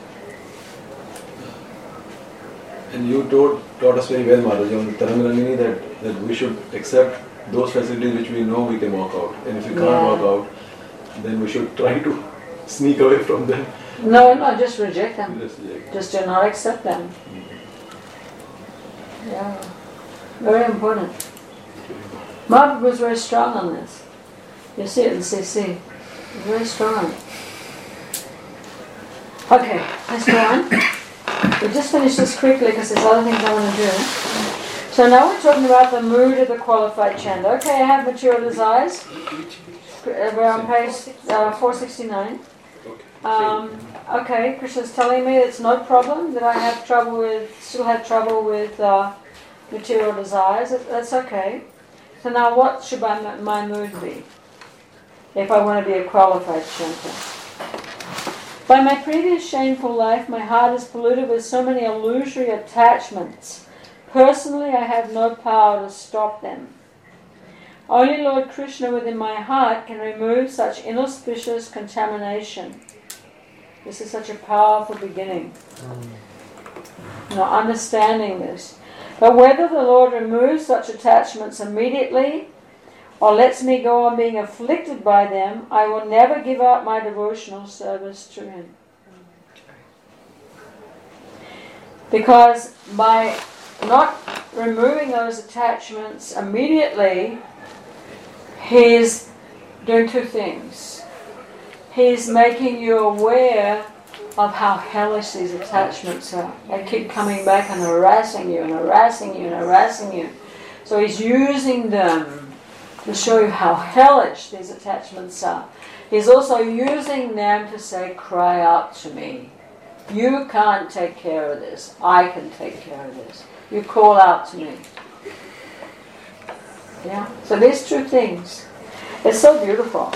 And you taught, taught us very well, Mataji, on Tarangaranini, that, that we should accept those facilities which we know we can walk out. And if we can't Yeah. walk out, then we should try to sneak away from them. No, no, just reject them. Just reject. Just do not accept them. Yeah. Very important. Mahaprabhu was very strong on this. You see it in C C. Very strong. Okay, let's go on. We'll just finish this quickly because there's other things I want to do. So now we're talking about the mood of the qualified chanter. Okay, I have material desires. We're on page uh, four sixty-nine. Um, okay, Krishna's telling me it's no problem that I have trouble with, still have trouble with uh, material desires. That- That's okay. So now what should my, my mood be if I want to be a qualified chanter? By my previous shameful life, my heart is polluted with so many illusory attachments. Personally, I have no power to stop them. Only Lord Krishna within my heart can remove such inauspicious contamination. This is such a powerful beginning. You know, understanding this. But whether the Lord removes such attachments immediately or lets me go on being afflicted by them, I will never give up my devotional service to Him. Because by not removing those attachments immediately, He's doing two things. He's making you aware of how hellish these attachments are. They keep coming back and harassing you and harassing you and harassing you. So He's using them to show you how hellish these attachments are. He's also using them to say, cry out to me. You can't take care of this. I can take care of this. You call out to me. Yeah. So these two things. It's so beautiful.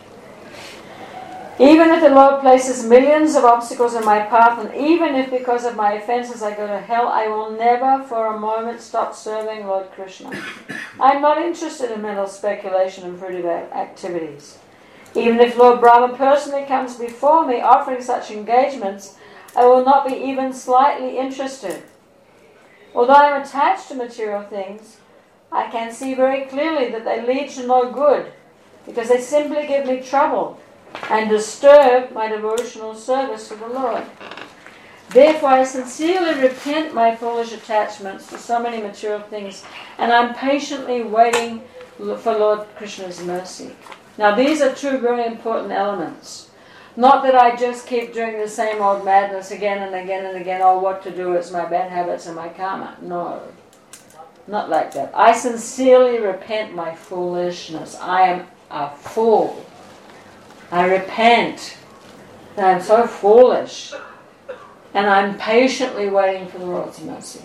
Even if the Lord places millions of obstacles in my path, and even if because of my offenses I go to hell, I will never for a moment stop serving Lord Krishna. I'm not interested in mental speculation and fruitive activities. Even if Lord Brahma personally comes before me offering such engagements, I will not be even slightly interested. Although I am attached to material things, I can see very clearly that they lead to no good, because they simply give me trouble and disturb my devotional service to the Lord. Therefore, I sincerely repent my foolish attachments to so many material things, and I'm patiently waiting for Lord Krishna's mercy. Now, these are two very important elements. Not that I just keep doing the same old madness again and again and again, oh, what to do, it's my bad habits and my karma. No, not like that. I sincerely repent my foolishness. I am a fool. I repent that I'm so foolish, and I'm patiently waiting for the Lord's mercy.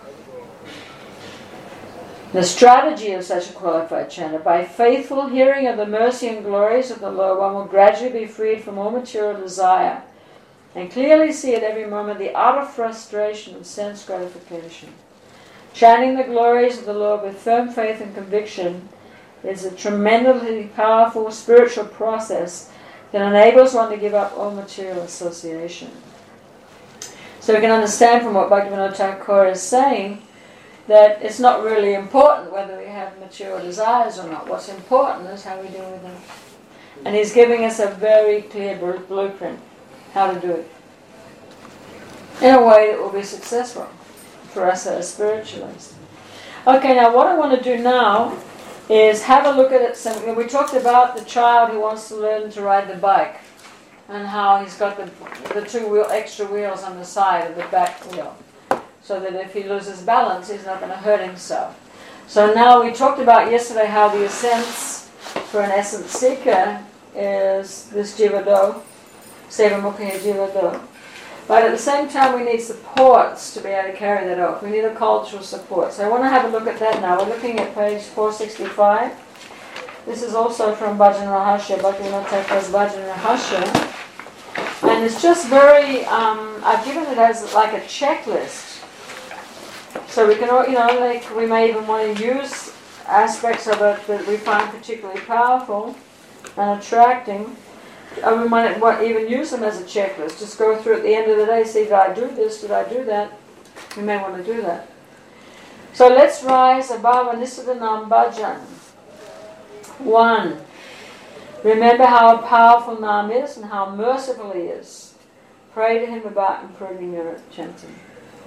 The strategy of such a qualified chanter: by faithful hearing of the mercy and glories of the Lord, one will gradually be freed from all material desire and clearly see at every moment the utter frustration of sense gratification. Chanting the glories of the Lord with firm faith and conviction is a tremendously powerful spiritual process that enables one to give up all material association. So we can understand from what Bhaktivinoda Thakur is saying that it's not really important whether we have material desires or not. What's important is how we deal with them. And he's giving us a very clear blueprint how to do it in a way that will be successful for us as spiritualists. Okay, now what I want to do now is have a look at it. So we talked about the child who wants to learn to ride the bike and how he's got the, the two wheel, extra wheels on the side of the back wheel, so that if he loses balance, he's not going to hurt himself. So now we talked about yesterday how the essence for an essence seeker is this Jivado, Seva Mukha Jivado. But at the same time, we need supports to be able to carry that off. We need a cultural support. So I want to have a look at that now. We're looking at page four sixty-five. This is also from Bhajan Rahasya, Bhaktivinoda Thakur's Bhajan Rahasya. And it's just very, um, I've given it as like a checklist. So we can, all- you know, like we may even want to use aspects of it that we find particularly powerful and attracting. And we might want even use them as a checklist. Just go through at the end of the day, see, did I do this, did I do that? We may want to do that. So let's rise above Anisadanam Bhajan. One. Remember how powerful Nam is and how merciful he is. Pray to him about improving your chanting.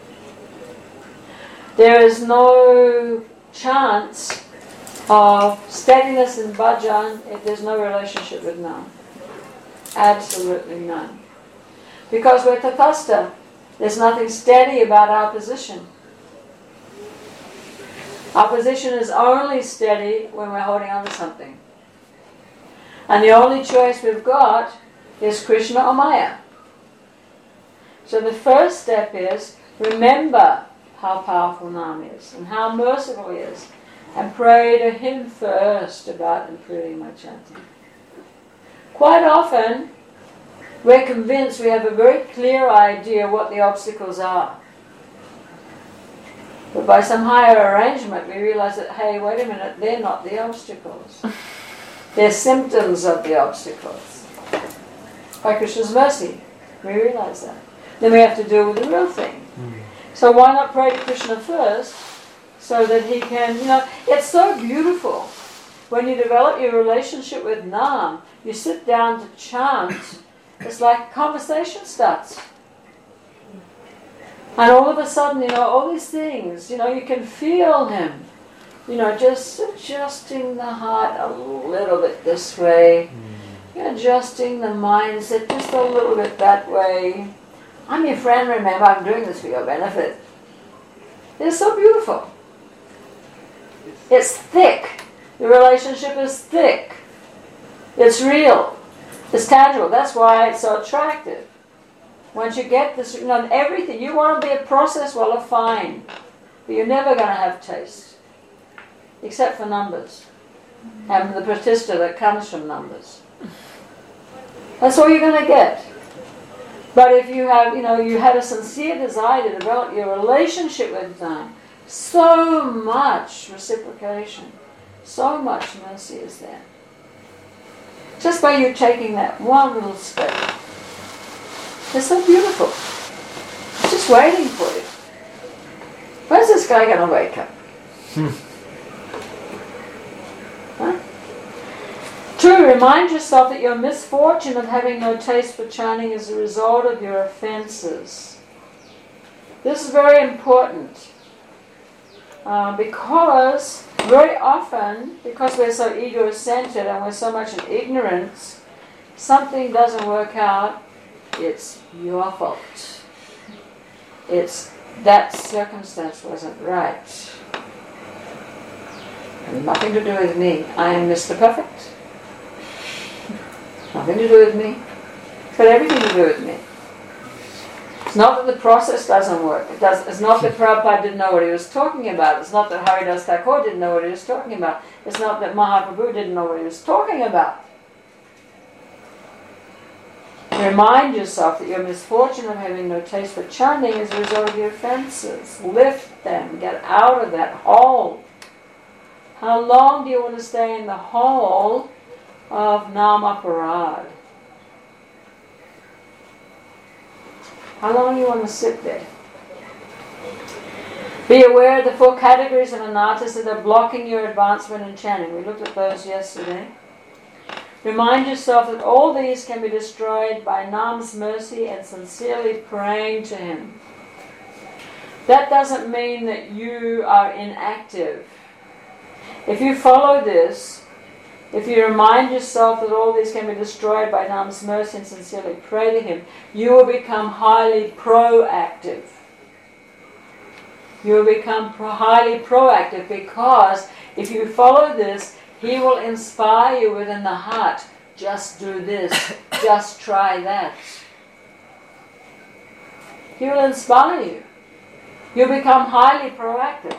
There is no chance of steadiness in bhajan if there's no relationship with Nam. Absolutely none. Because we're tathastha. There's nothing steady about our position. Our position is only steady when we're holding on to something. And the only choice we've got is Krishna or Maya. So the first step is remember how powerful Nam is and how merciful he is, and pray to him first about improving my chanting. Quite often, we're convinced we have a very clear idea what the obstacles are. But by some higher arrangement, we realize that, hey, wait a minute, they're not the obstacles. They're symptoms of the obstacles. By Krishna's mercy, we realize that. Then we have to deal with the real thing. Mm. So why not pray to Krishna first, so that he can, you know, it's so beautiful. When you develop your relationship with Nam, you sit down to chant, it's like conversation starts. And all of a sudden, you know, all these things, you know, you can feel him, you know, just adjusting the heart a little bit this way, mm. adjusting the mindset just a little bit that way. I'm your friend, remember, I'm doing this for your benefit. It's so beautiful. It's thick. The relationship is thick. It's real. It's tangible. That's why it's so attractive. Once you get this, you know, everything, you want to be a process, well, fine. But you're never going to have taste. Except for numbers. And the pratishta that comes from numbers. That's all you're going to get. But if you have, you know, you had a sincere desire to develop your relationship with them, so much reciprocation, so much mercy is there. Just by you taking that one little step. It's so beautiful. It's just waiting for you. When's this guy going to wake up? Hmm. Huh? Two, remind yourself that your misfortune of having no taste for chanting is a result of your offenses. This is very important. Uh, because very often, because we're so ego-centered and we're so much in ignorance, something doesn't work out, it's your fault. It's that circumstance wasn't right. And nothing to do with me. I am Mister Perfect. Nothing to do with me. It's got everything to do with me. It's not that the process doesn't work. It does, it's not that Prabhupada didn't know what he was talking about. It's not that Haridas Thakur didn't know what he was talking about. It's not that Mahaprabhu didn't know what he was talking about. Remind yourself that your misfortune of having no taste for chanting is a result of your offenses. Lift them. Get out of that hole. How long do you want to stay in the hole of Namaparad? How long do you want to sit there? Be aware of the four categories of anarthas that are blocking your advancement in chanting. We looked at those yesterday. Remind yourself that all these can be destroyed by Nam's mercy and sincerely praying to him. That doesn't mean that you are inactive. If you follow this, if you remind yourself that all these can be destroyed by Nam's mercy and sincerely pray to him, you will become highly proactive. You will become pro- highly proactive because if you follow this, he will inspire you within the heart. Just do this. Just try that. He will inspire you. You'll become highly proactive.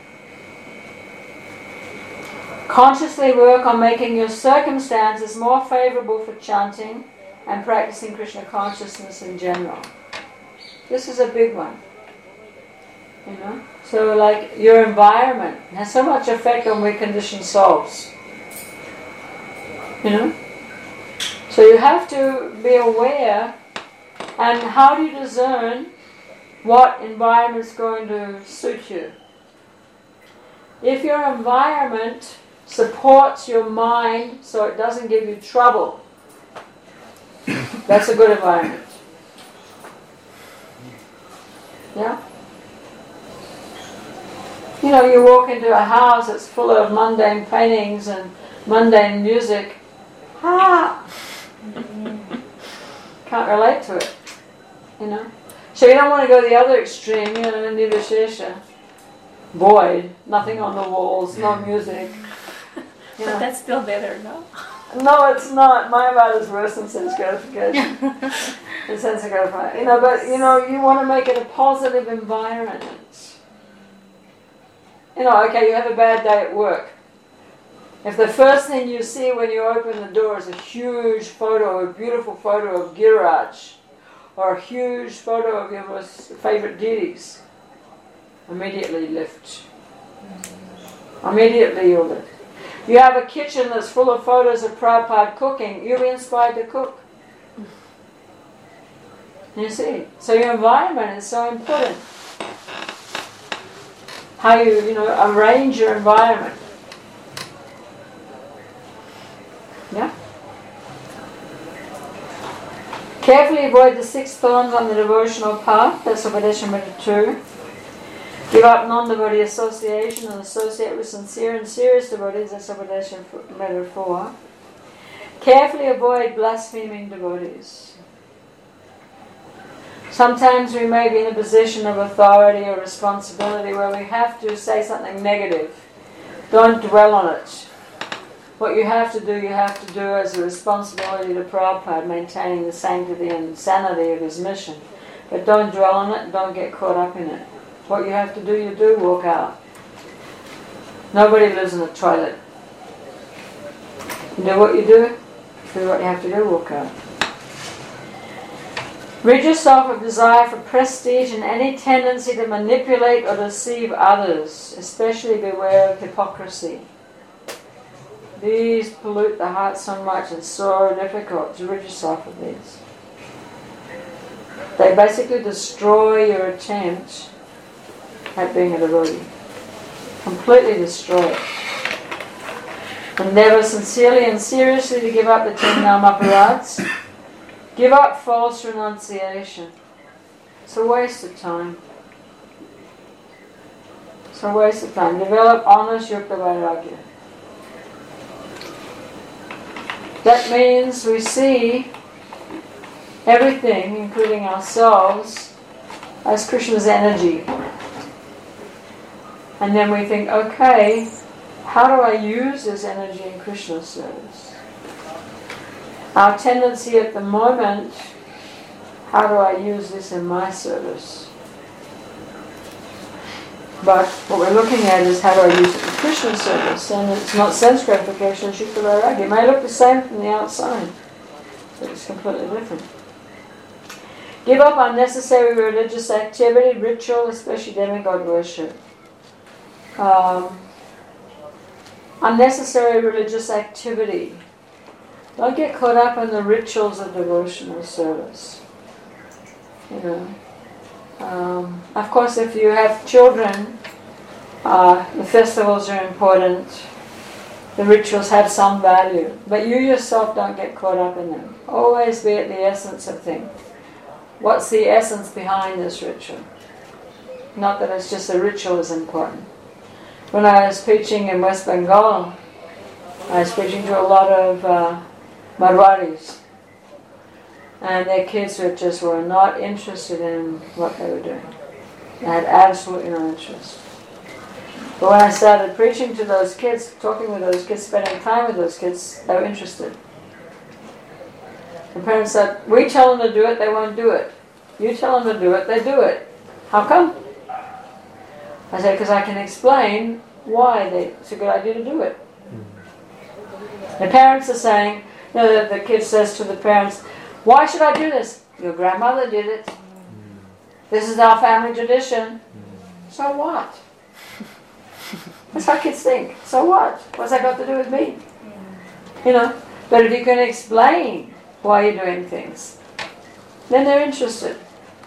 Consciously work on making your circumstances more favorable for chanting and practicing Krishna consciousness in general. This is a big one. You know? So like your environment has so much effect on we conditioned souls. You know? So you have to be aware, and how do you discern what environment is going to suit you? If your environment supports your mind so it doesn't give you trouble, that's a good environment. Yeah? You know, you walk into a house that's full of mundane paintings and mundane music. Ah! Can't relate to it. You know? So you don't want to go the other extreme, you know, nirvishesha. Void, nothing on the walls, no music. You know. But that's still better, no? No, it's not. Mayavad is worse than sense gratification. The sense of gratification. You know, but you know, you want to make it a positive environment. You know, okay, you have a bad day at work. If the first thing you see when you open the door is a huge photo, a beautiful photo of Giriraj, or a huge photo of your most favorite deities, immediately lift. Immediately you'll lift. You have a kitchen that's full of photos of Prabhupada cooking, you'll be inspired to cook. You see? So your environment is so important. How you, you know, arrange your environment. Yeah? Carefully avoid the six thorns on the devotional path. That's Upadesha Metta two. Give up non-devotee association and associate with sincere and serious devotees. That's Upadesha Metta four. Carefully avoid blaspheming devotees. Sometimes we may be in a position of authority or responsibility where we have to say something negative. Don't dwell on it. What you have to do, you have to do as a responsibility to Prabhupada, maintaining the sanctity and sanity of his mission. But don't dwell on it, don't get caught up in it. What you have to do, you do, walk out. Nobody lives in a toilet. You do what you do, do what you have to do, walk out. Rid yourself of desire for prestige and any tendency to manipulate or deceive others. Especially beware of hypocrisy. These pollute the heart so much and so difficult to rid yourself of these. They basically destroy your attempt at being a devotee. Completely destroy it. Endeavour sincerely and seriously to give up the ten Namaparats. Give up false renunciation. It's a waste of time. It's a waste of time. Develop honest yukta vairagya. That means we see everything, including ourselves, as Krishna's energy. And then we think, okay, how do I use this energy in Krishna's service? Our tendency at the moment, how do I use this in my service? But what we're looking at is how do I use it in Krishna's service? And it's not sense gratification, it's yukta vairagya. It may look the same from the outside, but it's completely different. Give up unnecessary religious activity, ritual, especially demigod worship. Um, unnecessary religious activity. Don't get caught up in the rituals of devotional service. You know. Um, of course, if you have children, uh, the festivals are important. The rituals have some value, but you yourself don't get caught up in them. Always be at the essence of things. What's the essence behind this ritual? Not that it's just a ritual is important. When I was preaching in West Bengal, I was preaching to a lot of uh, Marwaris, and their kids were just were not interested in what they were doing. They had absolutely no interest. But when I started preaching to those kids, talking with those kids, spending time with those kids, they were interested. The parents said, we tell them to do it, they won't do it. You tell them to do it, they do it. How come? I said, because I can explain why they, it's a good idea to do it. The parents are saying, you know, the, the kid says to the parents, why should I do this? Your grandmother did it. This is our family tradition. So what? That's how kids think. So what? What's that got to do with me? You know, but if you can explain why you're doing things, then they're interested.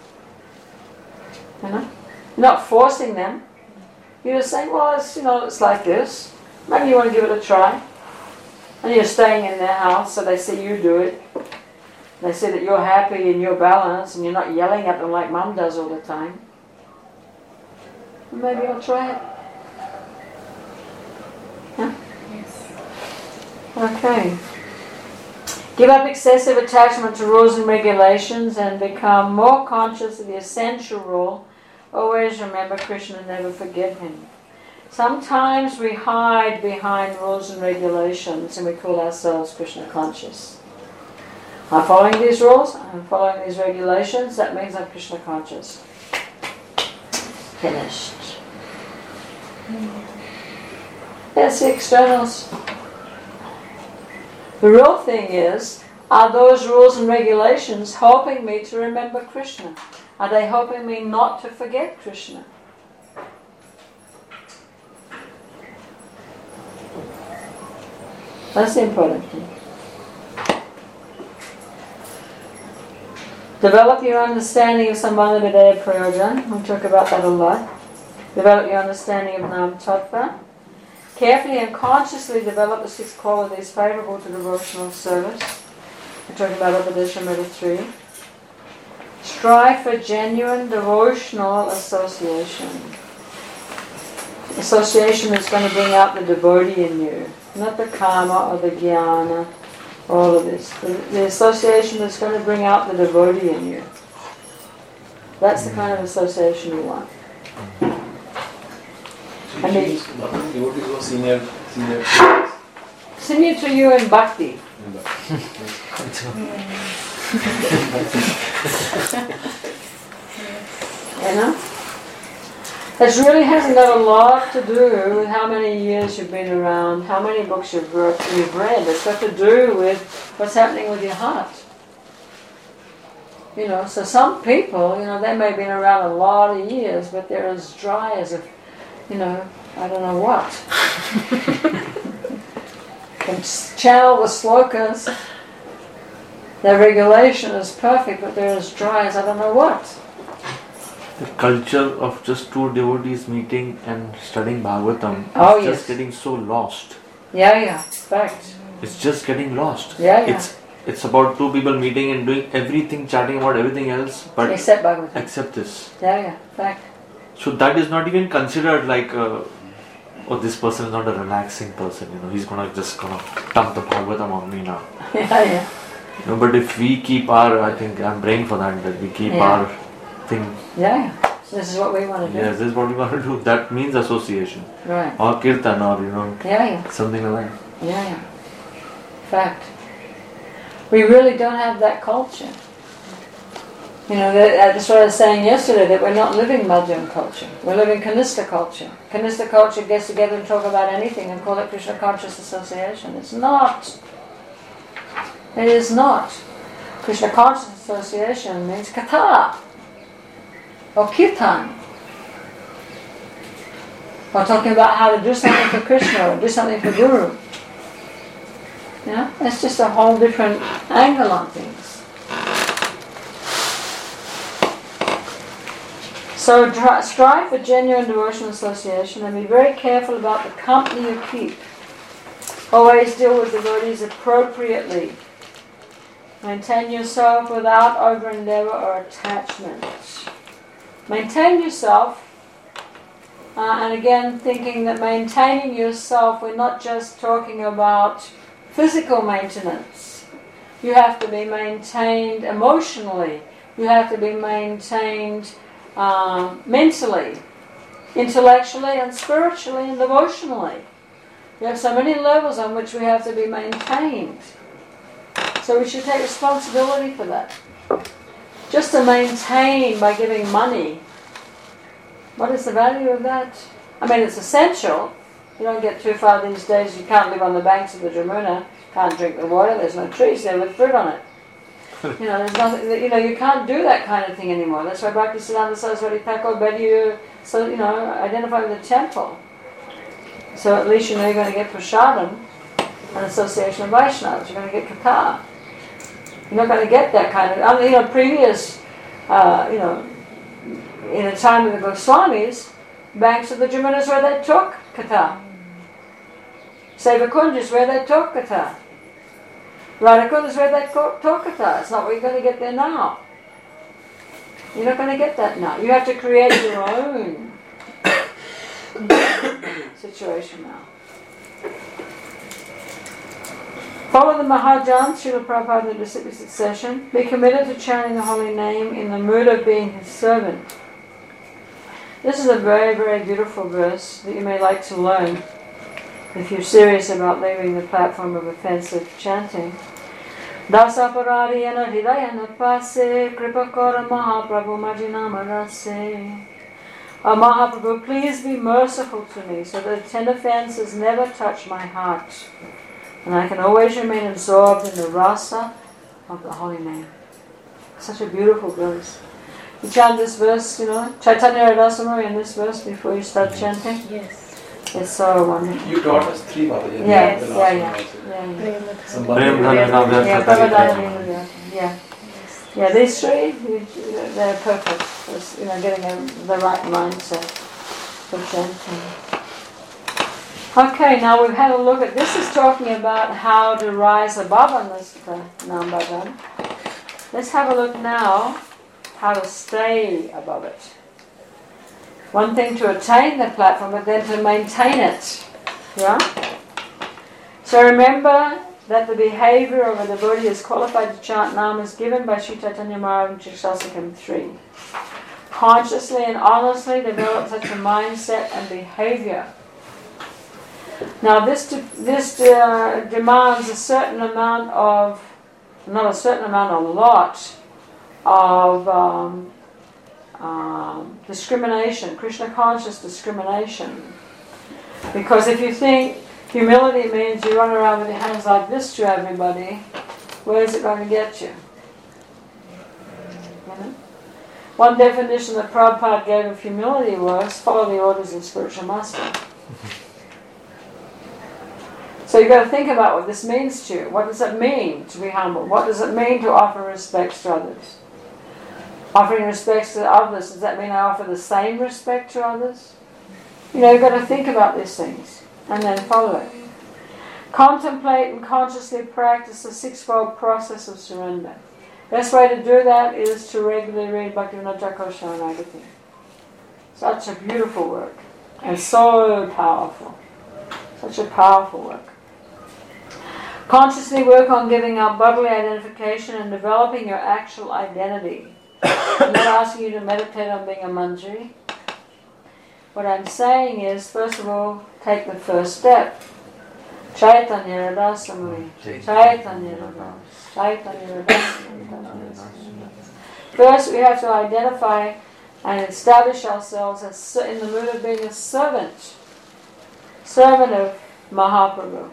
You know, you're not forcing them. You're just saying, well, it's, you know, it's like this. Maybe you want to give it a try. And you're staying in their house, so they see you do it. They see that you're happy and you're balanced, and you're not yelling at them like Mum does all the time. Well, maybe I'll try it. Huh? Yes. Okay. Give up excessive attachment to rules and regulations and become more conscious of the essential rule. Always remember Krishna and never forget him. Sometimes we hide behind rules and regulations and we call ourselves Krishna conscious. I'm following these rules, I'm following these regulations, that means I'm Krishna conscious. Finished. That's the externals. The real thing is, are those rules and regulations helping me to remember Krishna? Are they helping me not to forget Krishna? That's the important thing. Develop your understanding of Sambandha Vidaya Prayojan. We talk about that a lot. Develop your understanding of Nam Tattva. Carefully and consciously develop the six qualities favorable to devotional service. We're talking about Upadeshamrita three. Strive for genuine devotional association. Association is going to bring out the devotee in you, not the karma or the jnana, all of this. The, the association is going to bring out the devotee in you. That's the kind of association you want. I mean, devotees were senior, senior. Senior to you in bhakti. You know? It really hasn't got a lot to do with how many years you've been around, how many books you've read. You've read. It's got to do with what's happening with your heart. You know, so some people, you know, they may have been around a lot of years, but they're as dry as a, you know, I don't know what. Can channel the slokas. Their regulation is perfect, but they're as dry as I don't know what. The culture of just two devotees meeting and studying Bhagavatam Oh, is yes. just getting so lost. Yeah, yeah, fact. It's just getting lost. Yeah, yeah. It's it's about two people meeting and doing everything, chatting about everything else, but Except Bhagavatam. except this. Yeah, yeah, fact. So that is not even considered like, uh, oh, this person is not a relaxing person. You know, he's gonna just gonna dump the Bhagavatam on me now. Yeah, yeah. You know, but if we keep our, I think I'm praying for that, that we keep Yeah. our thing. Yeah, yeah. This is what we want to do. Yes, this is what we want to do. That means association. Right. Or kirtan, or you know, Yeah, yeah. something like that. Yeah, yeah. Fact. We really don't have that culture. You know, that, that's what I was saying yesterday, that we're not living Madhyam culture. We're living Kanista culture. Kanista culture gets together and talk about anything and call it Krishna Conscious Association. It's not. It is not. Krishna Conscious Association means katha. Or kirtan. Or talking about how to do something for Krishna or do something for Guru. You know, it's just a whole different angle on things. So dri- strive for genuine devotional association and be very careful about the company you keep. Always deal with devotees appropriately. Maintain yourself without over-endeavor or attachment. Maintain yourself, uh, and again thinking that maintaining yourself, we're not just talking about physical maintenance. You have to be maintained emotionally. You have to be maintained um, mentally, intellectually, and spiritually, and devotionally. We have so many levels on which we have to be maintained. So we should take responsibility for that. Just to maintain by giving money, what is the value of that? I mean, it's essential. You don't get too far these days. You can't live on the banks of the Jamuna, can't drink the water, there's no trees there with fruit on it. You know, there's nothing, you know, you can't do that kind of thing anymore. That's why Bhaktisiddhanta Saraswati Thakur bade you, so, you know, identify with the temple. So at least you know you're going to get prasadam, an association of Vaishnavas. You're going to get katha. You're not going to get that kind of, I mean, you know, previous, uh, you know, in the time of the Goswamis, banks of the Jamunas where they took katha. Sevakunj is where they took katha. Radhakund is where they took katha. It's not what you're going to get there now. You're not going to get that now. You have to create your own situation now. Follow the Mahajans, Srila Prabhupada, in the disciplic succession. Be committed to chanting the holy name in the mood of being his servant. This is a very, very beautiful verse that you may like to learn if you're serious about leaving the platform of offensive chanting. Dasaparariyana hridayana pase kripakara Mahaprabhu majinamarase. O Mahaprabhu, please be merciful to me so that tender fancies never touch my heart, and I can always remain absorbed in the rasa of the holy name. Such a beautiful verse. You chant this verse, you know, Chaitanya Radasamari in this verse before you start chanting? Yes. It's so wonderful. You taught us three, Mataji. Yes, The yeah, last yeah. one also. yeah, yeah. Some Prem Bhakti- Dhanana Vyasa Yeah, Tari Prabhupada, Prema. yeah. Yeah, these three, you- they're perfect for, you know, getting a, the right mindset for chanting. Okay, now we've had a look at, this is talking about how to rise above on this Nambhagan. Let's have a look now how to stay above it. One thing to attain the platform, but then to maintain it. Yeah? So remember that the behavior of a devotee is qualified to chant namas given by Sri Chaitanya Maharaj in Shikshasakam three. Consciously and honestly develop such a mindset and behavior. Now this de- this uh, demands a certain amount of, not a certain amount, a lot of um, um, discrimination, Krishna conscious discrimination. Because if you think humility means you run around with your hands like this to everybody, where is it going to get you? You know? One definition that Prabhupada gave of humility was follow the orders of spiritual master. So you've got to think about what this means to you. What does it mean to be humble? What does it mean to offer respects to others? Offering respects to others, does that mean I offer the same respect to others? You know, you've got to think about these things and then follow it. Contemplate and consciously practice the sixfold process of surrender. Best way to do that is to regularly read Bhaktivinoda Thakur Sharanagati. Such a beautiful work and so powerful. Such a powerful work. Consciously work on giving up bodily identification and developing your actual identity. I'm not asking you to meditate on being a manjari. What I'm saying is, first of all, take the first step. Chaitanya Radasamuri. Chaitanya Radasamuri. Chaitanya Radasamuri. First, we have to identify and establish ourselves as in the mood of being a servant. Servant of Mahaprabhu.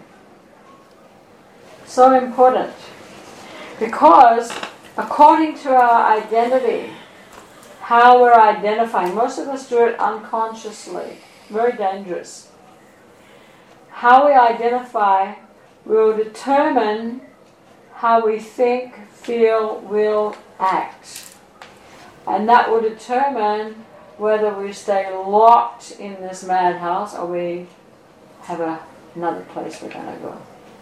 So important. Because according to our identity, how we're identifying, most of us do it unconsciously. Very dangerous. How we identify will determine how we think, feel, will, act. And that will determine whether we stay locked in this madhouse or we have a, another place we're going to go.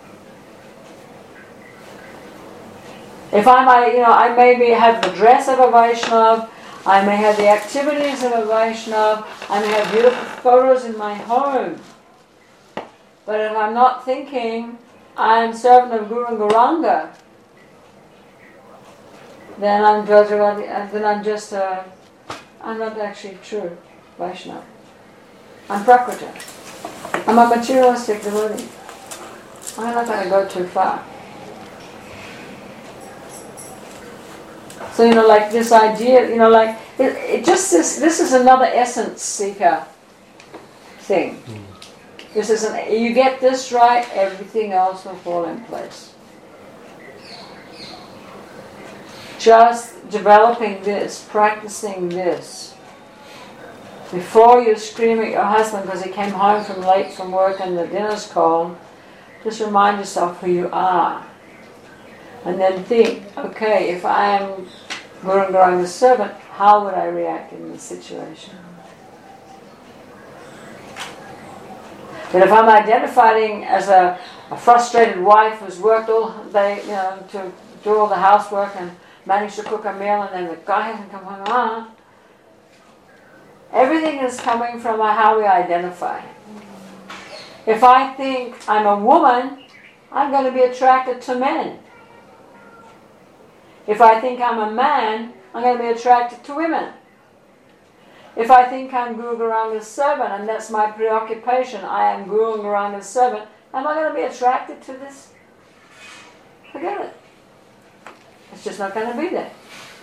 If I might, you know, I maybe have the dress of a Vaishnava, I may have the activities of a Vaishnava, I may have beautiful photos in my home. But if I'm not thinking I am servant of Guru and Gauranga, then I'm just, then I'm just a, I'm not actually true Vaishnava. I'm Prakriti. I'm a materialistic devotee. I'm not going to go too far. So, you know, like this idea, you know, like, it, it just this, this is another essence seeker thing. Mm. This is an, you get this right, everything else will fall in place. Just developing this, practicing this. Before you scream at your husband because he came home from late from work and the dinner's cold, just remind yourself who you are. And then think, okay, if I am Guru and Gauranga's servant, how would I react in this situation? But if I'm identifying as a, a frustrated wife who's worked all day, you know, to do all the housework and managed to cook a meal, and then the guy hasn't come home, ah, everything is coming from how we identify. If I think I'm a woman, I'm going to be attracted to men. If I think I'm a man, I'm going to be attracted to women. If I think I'm Guru Gauranga's servant, and that's my preoccupation, I am Guru Gauranga's servant, am I going to be attracted to this? Forget it. It's just not going to be there.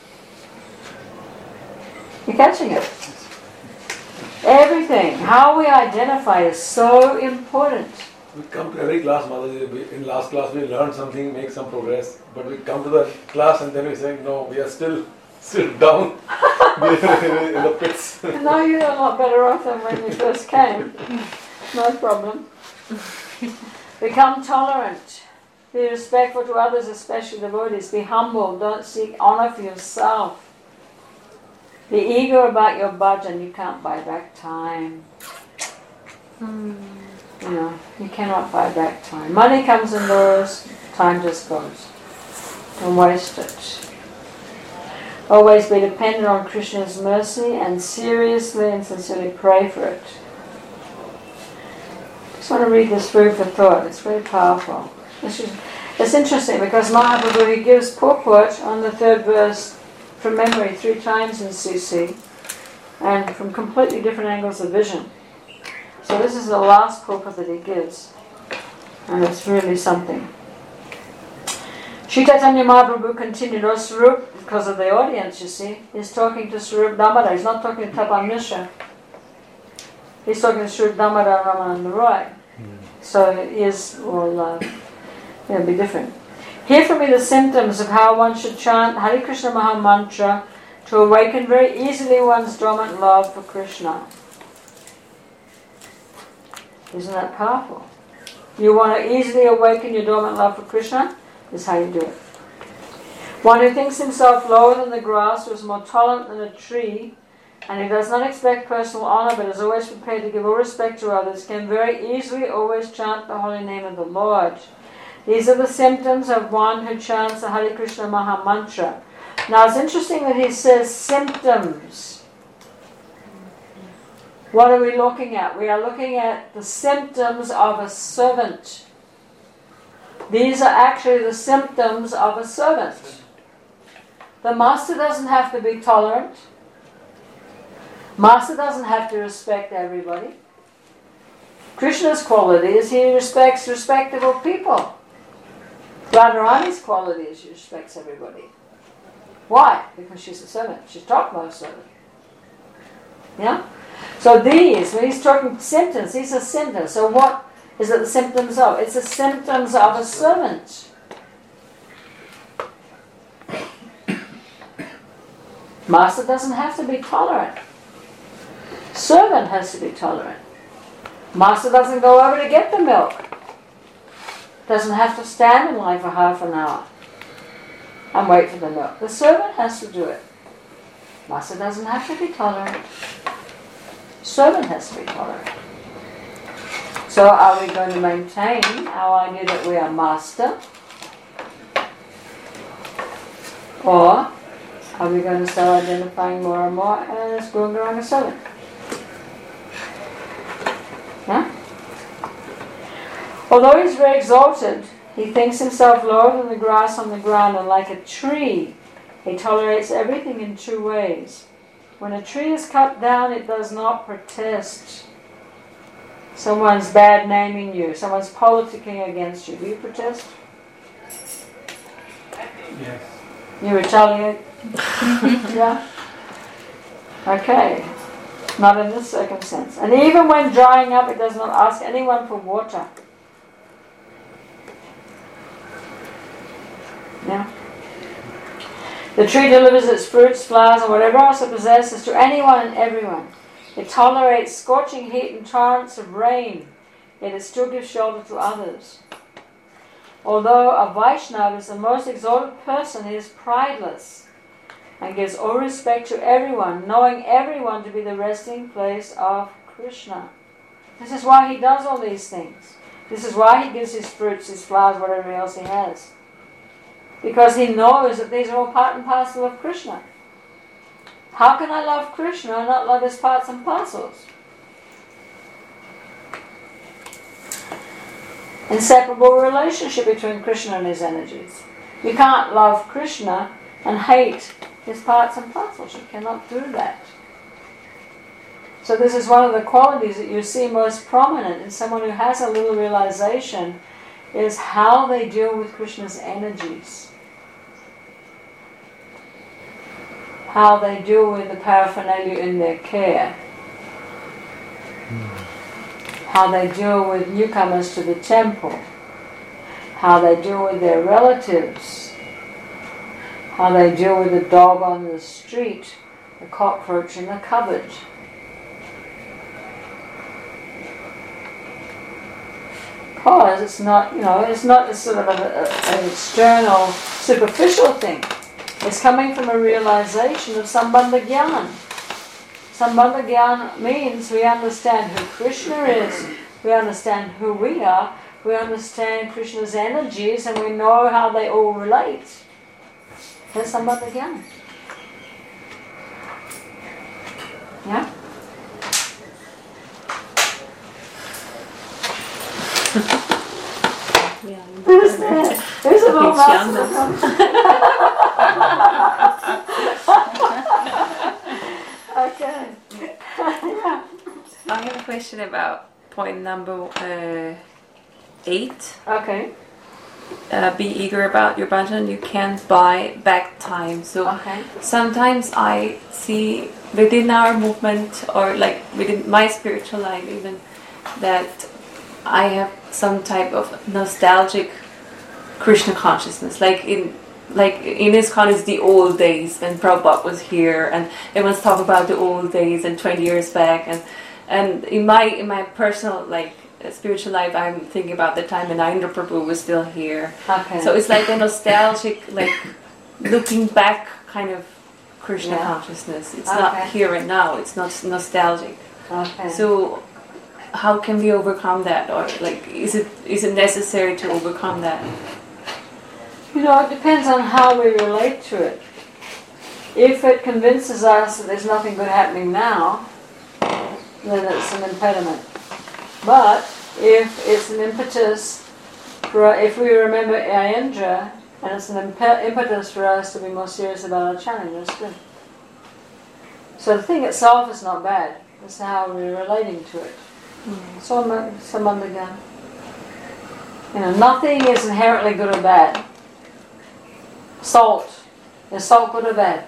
You're catching it? Everything, how we identify is so important. We come to every class, Mataji. In last class we learned something, make some progress. But we come to the class and then we say, no, we are still still down in the pits. No, you're a lot better off than when you first came. No problem. Become tolerant. Be respectful to others, especially devotees. Be humble. Don't seek honor for yourself. Be eager about your bhajan. You can't buy back time. Hmm. You know, you cannot buy back time. Money comes and goes, time just goes. Don't waste it. Always be dependent on Krishna's mercy and seriously and sincerely pray for it. I just want to read this food for thought. It's very powerful. This is, it's interesting because Mahaprabhu, he gives purport on the third verse from memory three times in C C and from completely different angles of vision. So this is the last purport that he gives, and it's really something. Sri Chaitanya Mahaprabhu continued, or Swarup, because of the audience, you see, he's talking to Swarup Damodar. He's not talking to Tapan Mishra. He's talking to Swarup Damodar and Ramananda Roy. Mm. So it is, will uh, you know, be different. Here for me the symptoms of how one should chant Hare Krishna Maha Mantra to awaken very easily one's dormant love for Krishna. Isn't that powerful? You want to easily awaken your dormant love for Krishna? This is how you do it. One who thinks himself lower than the grass, who is more tolerant than a tree, and who does not expect personal honor but is always prepared to give all respect to others, can very easily always chant the holy name of the Lord. These are the symptoms of one who chants the Hare Krishna Maha Mantra. Now it's interesting that he says symptoms. What are we looking at? We are looking at the symptoms of a servant. These are actually the symptoms of a servant. The master doesn't have to be tolerant. Master doesn't have to respect everybody. Krishna's quality is he respects respectable people. Radharani's quality is she respects everybody. Why? Because she's a servant. She's topmost servant. Yeah? So these, when he's talking symptoms, these are symptoms. So what is it the symptoms of? It's the symptoms of a servant. Master doesn't have to be tolerant. Servant has to be tolerant. Master doesn't go over to get the milk. Doesn't have to stand in line for half an hour and wait for the milk. The servant has to do it. Master doesn't have to be tolerant. servant has to be tolerant. So are we going to maintain our idea that we are master? Or are we going to start identifying more and more as Guru Garanga servant? Yeah? Although he's very exalted, he thinks himself lower than the grass on the ground, and like a tree, he tolerates everything in two ways. When a tree is cut down, it does not protest. Someone's bad naming you, someone's politicking against you. Do you protest? Yes. You retaliate? Yeah? Okay. Not in this circumstance. And even when drying up, it does not ask anyone for water. Yeah? The tree delivers its fruits, flowers, and whatever else it possesses to anyone and everyone. It tolerates scorching heat and torrents of rain, yet it still gives shelter to others. Although a Vaishnava is the most exalted person, he is prideless and gives all respect to everyone, knowing everyone to be the resting place of Krishna. This is why he does all these things. This is why he gives his fruits, his flowers, whatever else he has. Because he knows that these are all part and parcel of Krishna. How can I love Krishna and not love his parts and parcels? Inseparable relationship between Krishna and his energies. You can't love Krishna and hate his parts and parcels. You cannot do that. So this is one of the qualities that you see most prominent in someone who has a little realization, is how they deal with Krishna's energies. How they deal with the paraphernalia in their care. How they deal with newcomers to the temple. How they deal with their relatives. How they deal with the dog on the street, the cockroach in the cupboard. Because it's not, you know, it's not a sort of a, a, an external, superficial thing. It's coming from a realization of Sambandha Gyan. Sambandha Gyan means we understand who Krishna is, we understand who we are, we understand Krishna's energies, and we know how they all relate. That's Sambandha Gyan. Yeah? Yeah, Who's there? Who's a little mouse? Okay. Yeah. I have a question about point number uh, eight. Okay. Uh, be eager about your bhajan. You can't buy back time. So Okay. sometimes I see within our movement, or like within my spiritual life even, that I have some type of nostalgic Krishna consciousness. Like in like in ISKCON is the old days when Prabhupada was here, and everyone's talk about the old days and twenty years back, and and in my in my personal like spiritual life, I'm thinking about the time when Narendra Prabhu was still here. Okay. So it's like a nostalgic, like looking back kind of Krishna Yeah. consciousness. It's Okay. not here and now. It's not nostalgic. Okay. So how can we overcome that, or like is it is it necessary to overcome that? You know, it depends on how we relate to it. If it convinces us that there's nothing good happening now, then it's an impediment. But if it's an impetus for, if we remember Ayendra, and it's an impe- impetus for us to be more serious about our chanting, that's good. So the thing itself is not bad. It's how we're relating to it. So Sambandha Gyan. You know, nothing is inherently good or bad. Salt. Is salt good or bad?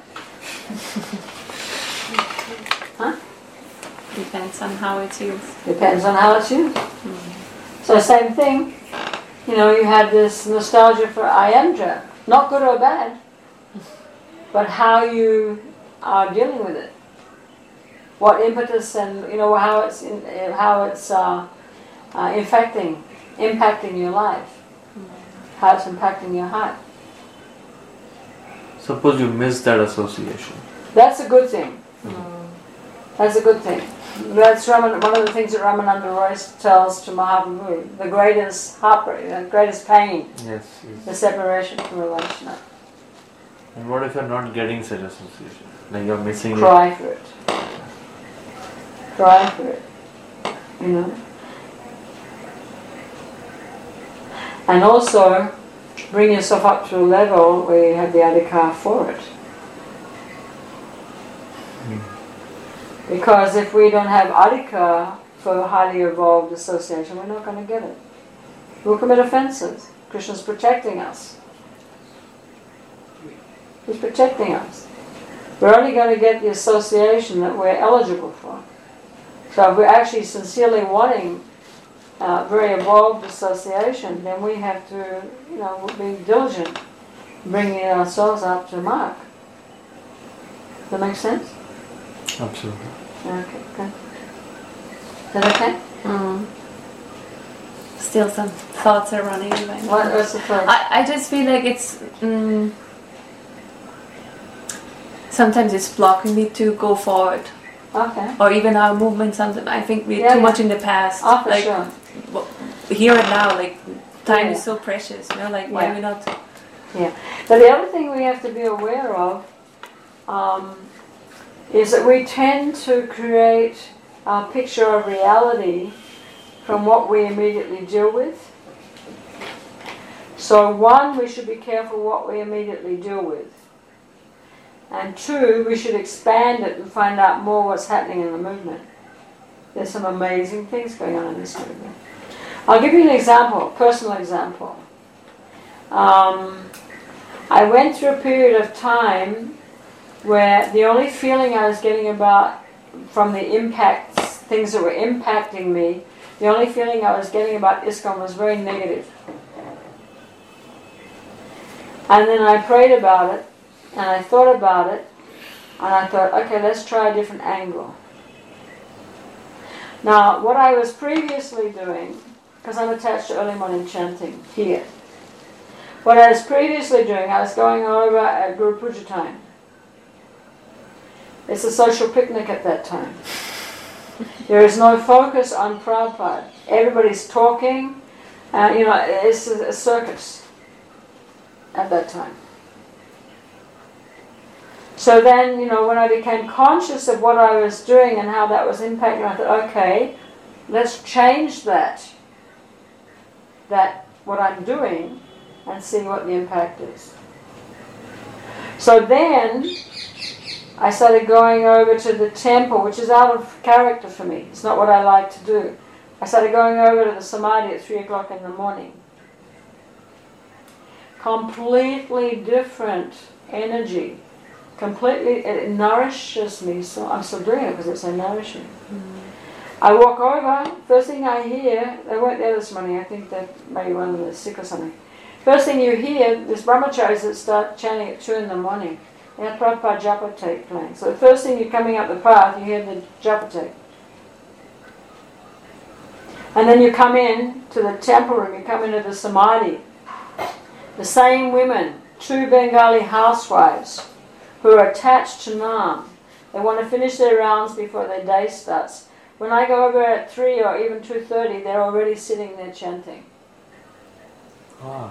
Huh? Depends on how it's used. Depends on how it's used. So same thing. You know, you had this nostalgia for Ayendra. Not good or bad, but how you are dealing with it. What impetus and, you know, how it's in, how it's uh, uh, infecting, impacting your life. How it's impacting your heart. Suppose you miss that association. That's a good thing. That's a good thing. That's Raman, one of the things that Ramananda Roy tells to Mahaprabhu. The greatest heartbreak, the greatest pain, Yes, yes. the separation from Vaishnava. And what if you're not getting such association? Like you're missing Cry for it. Cry for it. You know? And also, bring yourself up to a level where you have the adhikar for it. Because if we don't have adhikar for highly evolved association, we're not going to get it. We'll commit offenses. Krishna's protecting us. He's protecting us. We're only going to get the association that we're eligible for. So if we're actually sincerely wanting uh, very evolved association, then we have to, you know, be diligent in bringing ourselves up to mark. Does that make sense? Absolutely. Okay, good. Is that okay? Mm. Still some thoughts are running in my mind. What, what's the first? I, I just feel like it's mm, sometimes it's blocking me to go forward, Okay. or even our movement. Sometimes I think we're Yeah, too yeah. much in the past. Oh, for like sure. w- here and now, like time Yeah. is so precious. You know, like why Yeah. we not? Yeah. But the other thing we have to be aware of um, is that we tend to create a picture of reality from what we immediately deal with. So one, we should be careful what we immediately deal with. And two, we should expand it and find out more what's happening in the movement. There's some amazing things going on in this movement. I'll give you an example, a personal example. Um, I went through a period of time where the only feeling I was getting about from the impacts, things that were impacting me, the only feeling I was getting about ISKCON was very negative. And then I prayed about it, and I thought about it, and I thought, okay, let's try a different angle. Now, what I was previously doing, because I'm attached to early morning chanting here, what I was previously doing, I was going over at Guru Puja time. It's a social picnic at that time. There is no focus on Prabhupada. Everybody's talking, uh, you know, it's a, a circus at that time. So then, you know, when I became conscious of what I was doing and how that was impacting, I thought, okay, let's change that, that what I'm doing, and see what the impact is. So then, I started going over to the temple, which is out of character for me. It's not what I like to do. I started going over to the Samadhi at three o'clock in the morning. Completely different energy. Completely, it nourishes me. So I'm still doing it because it's so nourishing. Mm. I walk over, first thing I hear, they weren't there this morning, I think that maybe one of them is sick or something. First thing you hear, there's brahmacharis that start chanting at two in the morning. They have Prabhupada japa tape playing. So the first thing you're coming up the path, you hear the japa tape. And then you come in to the temple room, you come into the Samadhi. The same women, two Bengali housewives, who are attached to Nam. They want to finish their rounds before their day starts. When I go over at three or even two thirty, they're already sitting there chanting. Wow.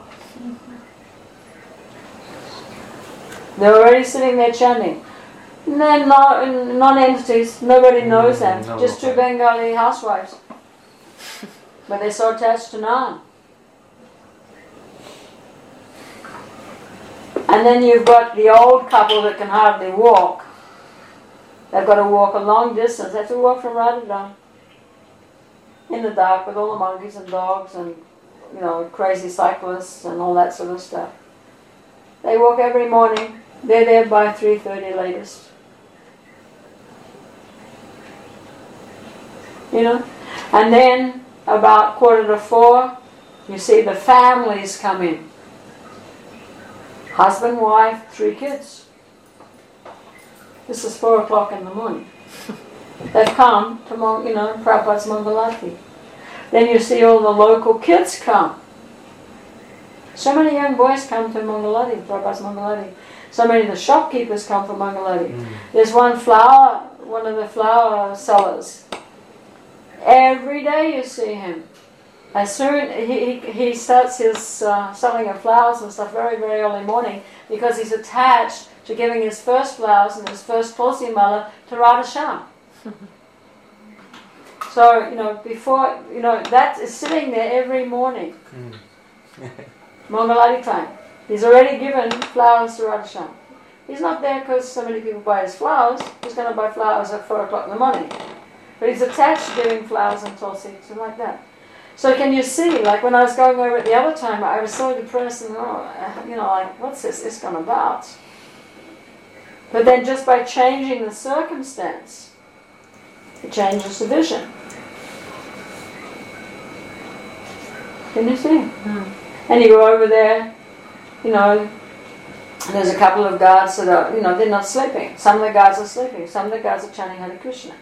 They're already sitting there chanting. And they're no, non-entities, nobody knows them, no, just two Bengali housewives. But they're so attached to Nam. And then you've got the old couple that can hardly walk. They've got to walk a long distance. They have to walk from Radharam in the dark with all the monkeys and dogs and, you know, crazy cyclists and all that sort of stuff. They walk every morning. They're there by three thirty latest. You know? And then about quarter to four, you see the families come in. Husband, wife, three kids. This is four o'clock in the morning. They've come to, you know, Prabhupada's Mangalati. Then you see all the local kids come. So many young boys come to Mangalati, Prabhupada's Mangalati. So many of the shopkeepers come from Mangalati. Mm. There's one flower one of the flower sellers. Every day you see him. As soon he he, he starts his uh, selling of flowers and stuff very very early morning because he's attached to giving his first flowers and his first Tulsi Mala to Radha Shyam. So you know before you know that is sitting there every morning. Mangaladi time. He's already given flowers to Radha Shyam. He's not there because so many people buy his flowers. He's going to buy flowers at four o'clock in the morning. But he's attached to giving flowers and tulsi, something like that. So can you see, like when I was going over it the other time, I was so depressed and, oh, you know, like, what's this ISKCON about? But then just by changing the circumstance, it changes the vision. Can you see? Mm. And you go over there, you know, and there's a couple of guards that are, you know, they're not sleeping. Some of the guards are sleeping. Some of the guards are chanting Hare Krishna.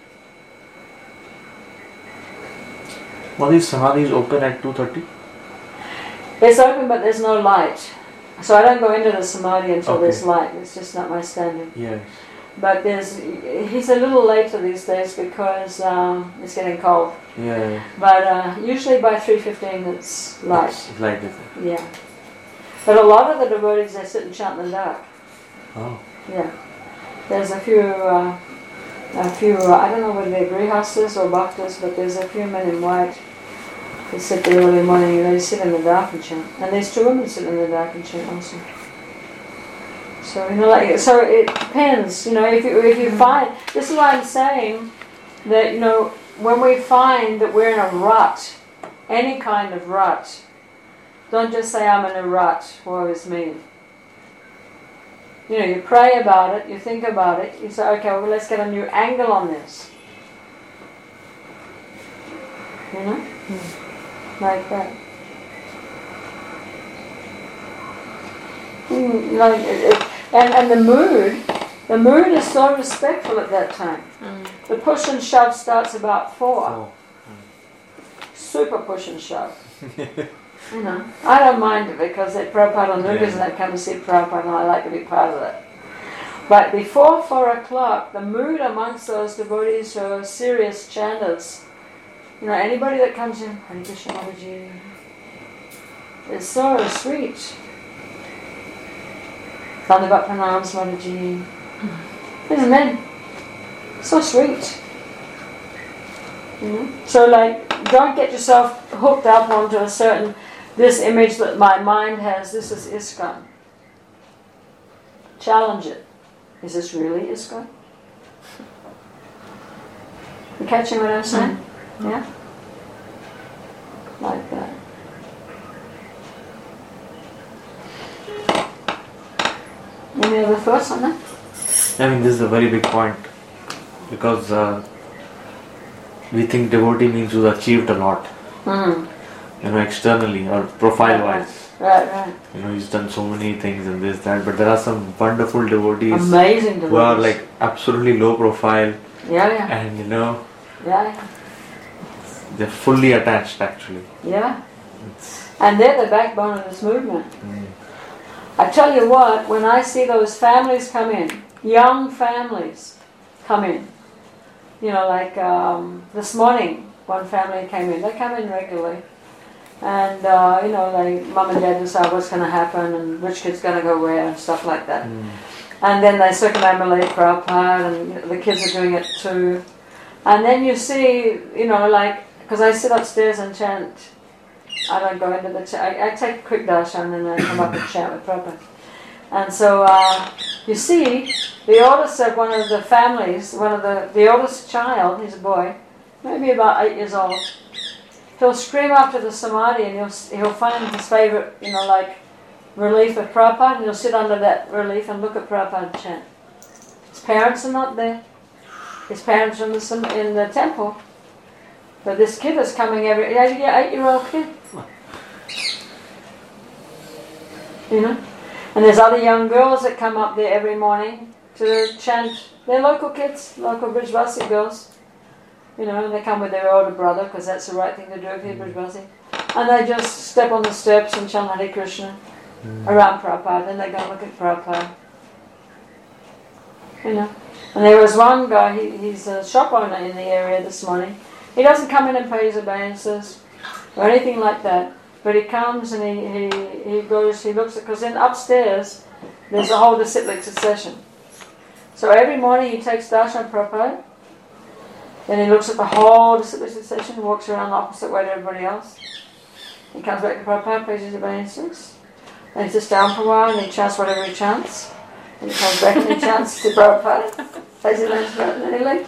Well, these samadhis open at two thirty? It's open, but there's no light. So I don't go into the samadhi until Okay. there's light. It's just not my standard. Yes. But there's, he's a little later these days because um, it's getting cold. Yeah. But uh, usually by three fifteen it's light. It's light, is it? Yeah. But a lot of the devotees, they sit and chant in the dark. Oh. Yeah. There's a few, uh, a few, uh, I don't know whether they're grihastas or bhaktas, but there's a few men in white who sit there early morning and they sit in the dark and chant. And there's two women sit in the dark and chant also. So, you know, like, so it depends, you know, if you, if you find, this is why I'm saying that, you know, when we find that we're in a rut, any kind of rut, don't just say, I'm in a rut, woe is me. You know, you pray about it, you think about it, you say, okay, well, let's get a new angle on this. You know? Mm. Like that. Mm, like it, it, and, and the mood, the mood is so respectful at that time. Mm. The push and shove starts about four. Oh. Mm. Super push and shove. You know, I don't mind it because they Prabhupada and Nugas and that come to see Prabhupada and I like to be part of it. But before four o'clock, the mood amongst those devotees who are serious chanters, you know, anybody that comes in, Hare Krishna Mataji, is so sweet. Thandavat Pranams Mataji. These men, so sweet. You know? So like, don't get yourself hooked up onto a certain, this image that my mind has, this is ISKCON. Challenge it. Is this really ISKCON? You catching what I'm saying? Mm-hmm. Yeah? Like that. Any other thoughts on that? I mean, this is a very big point because uh, we think devotee means who's achieved a lot, Mm. you know, externally or profile-wise. Right, right. You know, he's done so many things and this, that, but there are some wonderful devotees Amazing devotees. who are like absolutely low profile Yeah, yeah. and you know, Yeah, yeah. they're fully attached actually. Yeah. It's, And they're the backbone of this movement. mm, I tell you what, when I see those families come in, young families come in, you know, like um, this morning, one family came in. They come in regularly. And, uh, you know, like mum and dad decide what's going to happen and which kid's going to go where and stuff like that. mm, And then they circumambulate Prabhupada and the kids are doing it too. And then you see, you know, like, because I sit upstairs and chant. I don't go into the chant. I, I take a quick darshan and then I come up and chant with Prabhupada. And so uh, you see, the oldest of one of the families, one of the, the oldest child, he's a boy, maybe about eight years old, he'll scream after the samadhi and he'll, he'll find his favourite, you know, like relief of Prabhupada and he'll sit under that relief and look at Prabhupada and chant. His parents are not there. His parents are in the, in the temple. But this kid is coming every, eight-year-old kid. You know? And there's other young girls that come up there every morning to chant. They're local kids, local Brijvasi girls. You know, they come with their older brother because that's the right thing to do if you're Brijvasi. And they just step on the steps and chant Hare Krishna mm. around Prabhupada. Then they go look at Prabhupada. You know. And there was one guy, he, he's a shop owner in the area this morning. He doesn't come in and pay his obeisances or anything like that. But he comes and he, he, he goes, he looks at, because then upstairs there's a whole disciplic succession. So every morning he takes darshan of Prabhupada, then he looks at the whole disciplic succession and walks around the opposite way to everybody else. He comes back to Prabhupada, pays his obeisances, and he sits down for a while and he chants whatever he chants. And he comes back and he chants to Prabhupada, pays his obeisances, and then he leaves.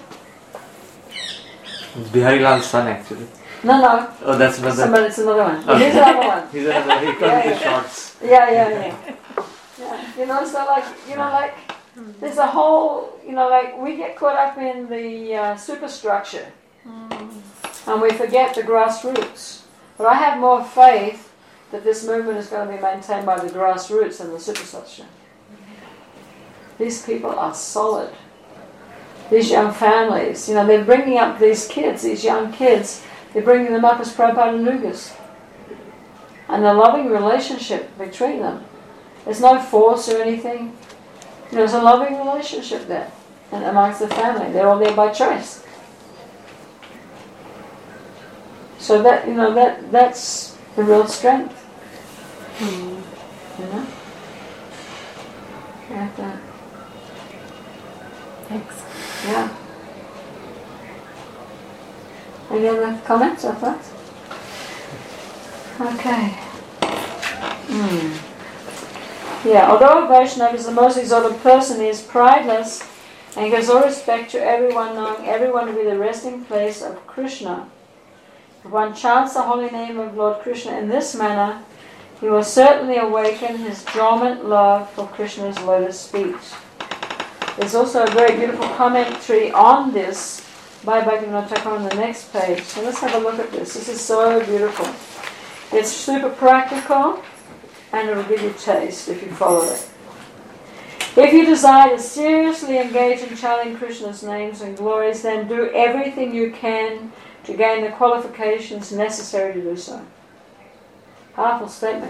It's Bihari Lal's son actually. No, no. Oh, that's another. Somebody, it's another one. Okay. Here's another one. He's another. He comes Yeah, with yeah. shorts. Yeah, yeah, yeah. Yeah. You know, so like, you know, like, there's a whole, you know, like, we get caught up in the uh, superstructure. And we forget the grassroots. But I have more faith that this movement is going to be maintained by the grassroots than the superstructure. These people are solid. These young families, you know, they're bringing up these kids, these young kids, they're bringing them up as Prabhupada and Nugas. And the loving relationship between them. There's no force or anything. You know, there's a loving relationship there and amongst the family. They're all there by choice. So that, you know, that that's the real strength. Mm. You know? You have to, Thanks. yeah. Any other comments or thoughts? Okay. Hmm. Yeah, although a Vaishnava is the most exalted person, he is prideless and gives all respect to everyone, knowing everyone to be the resting place of Krishna. If one chants the holy name of Lord Krishna in this manner, he will certainly awaken his dormant love for Krishna's lotus feet. There's also a very beautiful commentary on this by Bhaktivinoda Thakur on the next page. So let's have a look at this. This is so beautiful. It's super practical and it will give you taste if you follow it. If you desire to seriously engage in chanting Krishna's names and glories, then do everything you can to gain the qualifications necessary to do so. Powerful statement.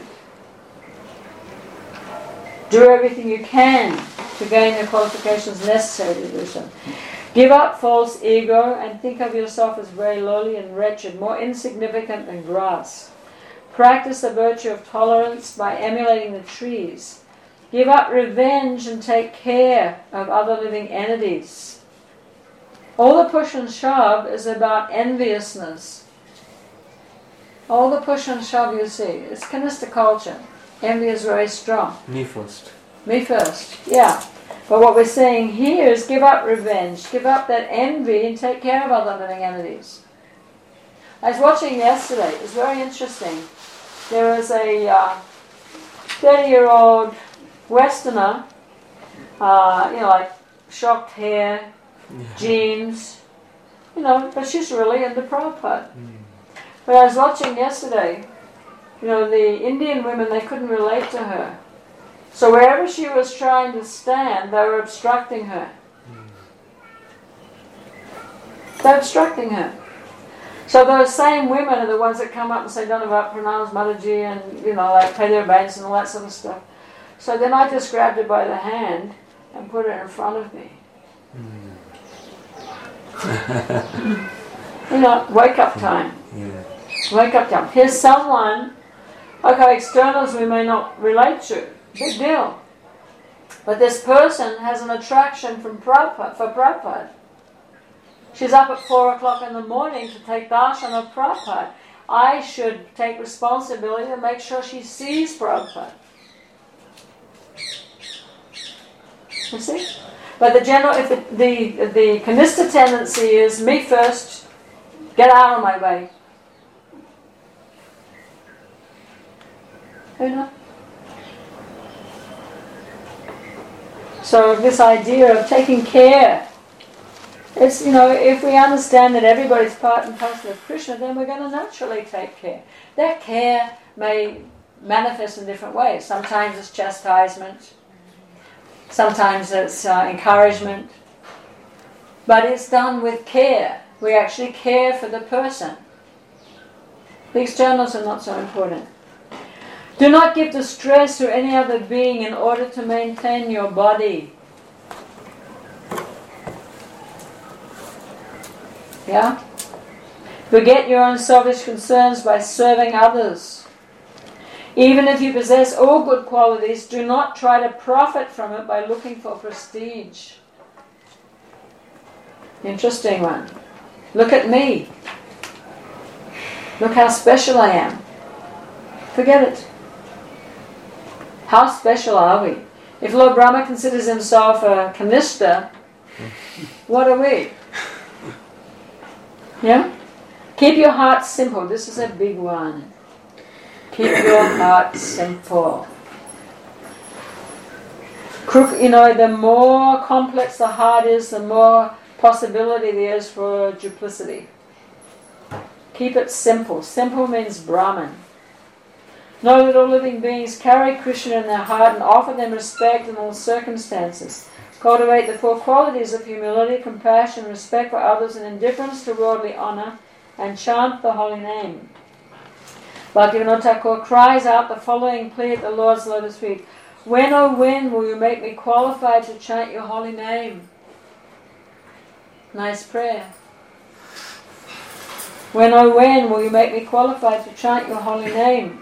Do everything you can to gain the qualifications necessary to do so. Give up false ego and think of yourself as very lowly and wretched, more insignificant than grass. Practice the virtue of tolerance by emulating the trees. Give up revenge and take care of other living entities. All the push and shove is about enviousness. All the push and shove you see, it's Kanista culture. Envy is very strong. Me first. Me first, yeah. But what we're saying here is give up revenge, give up that envy and take care of other living entities. I was watching yesterday, it was very interesting. There was a uh, thirty-year-old Westerner, uh, you know, like shocked hair, Yeah. jeans, you know, but she's really into Prabhupada. Mm. But I was watching yesterday, you know, the Indian women, they couldn't relate to her. So wherever she was trying to stand, they were obstructing her. Mm. They're obstructing her. So those same women are the ones that come up and say, Dhanavat Pranams Mataji, and, you know, like pay their obeisances and all that sort of stuff. So then I just grabbed her by the hand and put her in front of me. Mm. You know, wake up time. Yeah. Wake up time. Here's someone, okay, externals we may not relate to. Big deal. But this person has an attraction from Prabhupada, for Prabhupada. She's up at four o'clock in the morning to take darshan of Prabhupada. I should take responsibility to make sure she sees Prabhupada. You see? But the general, if the, the, the Kanista tendency is me first, get out of my way. You know? So this idea of taking care, it's, you know, if we understand that everybody's part and parcel of Krishna, then we're going to naturally take care. That care may manifest in different ways. Sometimes it's chastisement. Sometimes it's uh, encouragement. But it's done with care. We actually care for the person. The externals are not so important. Do not give distress to any other being in order to maintain your body. Yeah? Forget your own selfish concerns by serving others. Even if you possess all good qualities, do not try to profit from it by looking for prestige. Interesting one. Look at me. Look how special I am. Forget it. How special are we? If Lord Brahma considers himself a Kanishta, what are we? Yeah? Keep your heart simple. This is a big one. Keep your heart simple. Crook, you know, the more complex the heart is, the more possibility there is for duplicity. Keep it simple. Simple means Brahman. Know that all living beings carry Krishna in their heart and offer them respect in all circumstances. Cultivate the four qualities of humility, compassion, respect for others, and indifference to worldly honor, and chant the holy name. Bhaktivinoda Thakur cries out the following plea at the Lord's lotus feet. When, oh when, will you make me qualified to chant your holy name? Nice prayer. When, oh when, will you make me qualified to chant your holy name?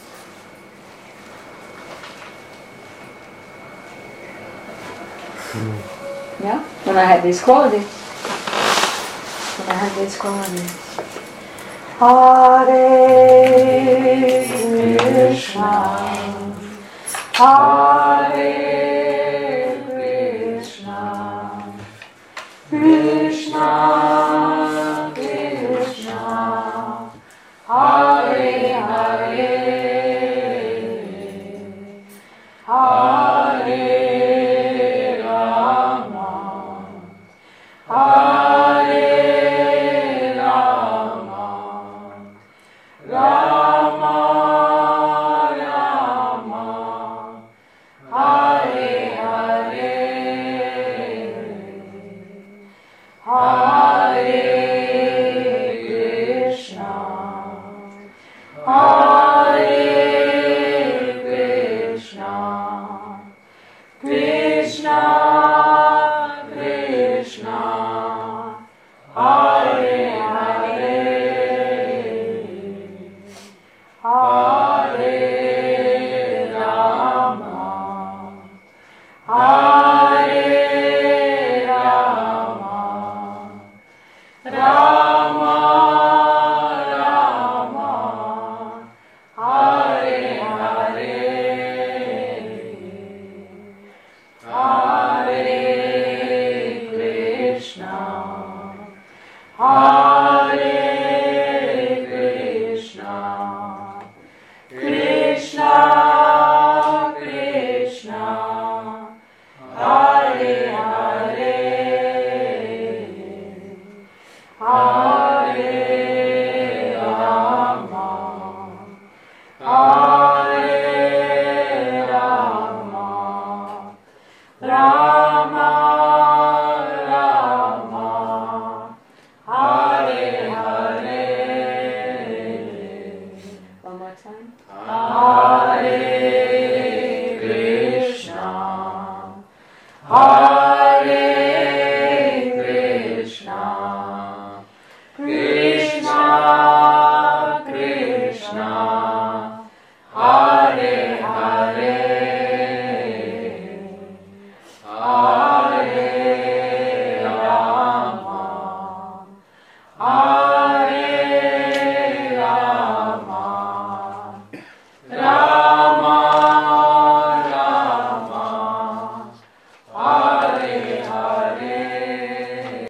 Yeah? When I had these qualities. When I had these qualities. Hare Krishna, Hare Krishna, Krishna Krishna, Hare Hare, Hare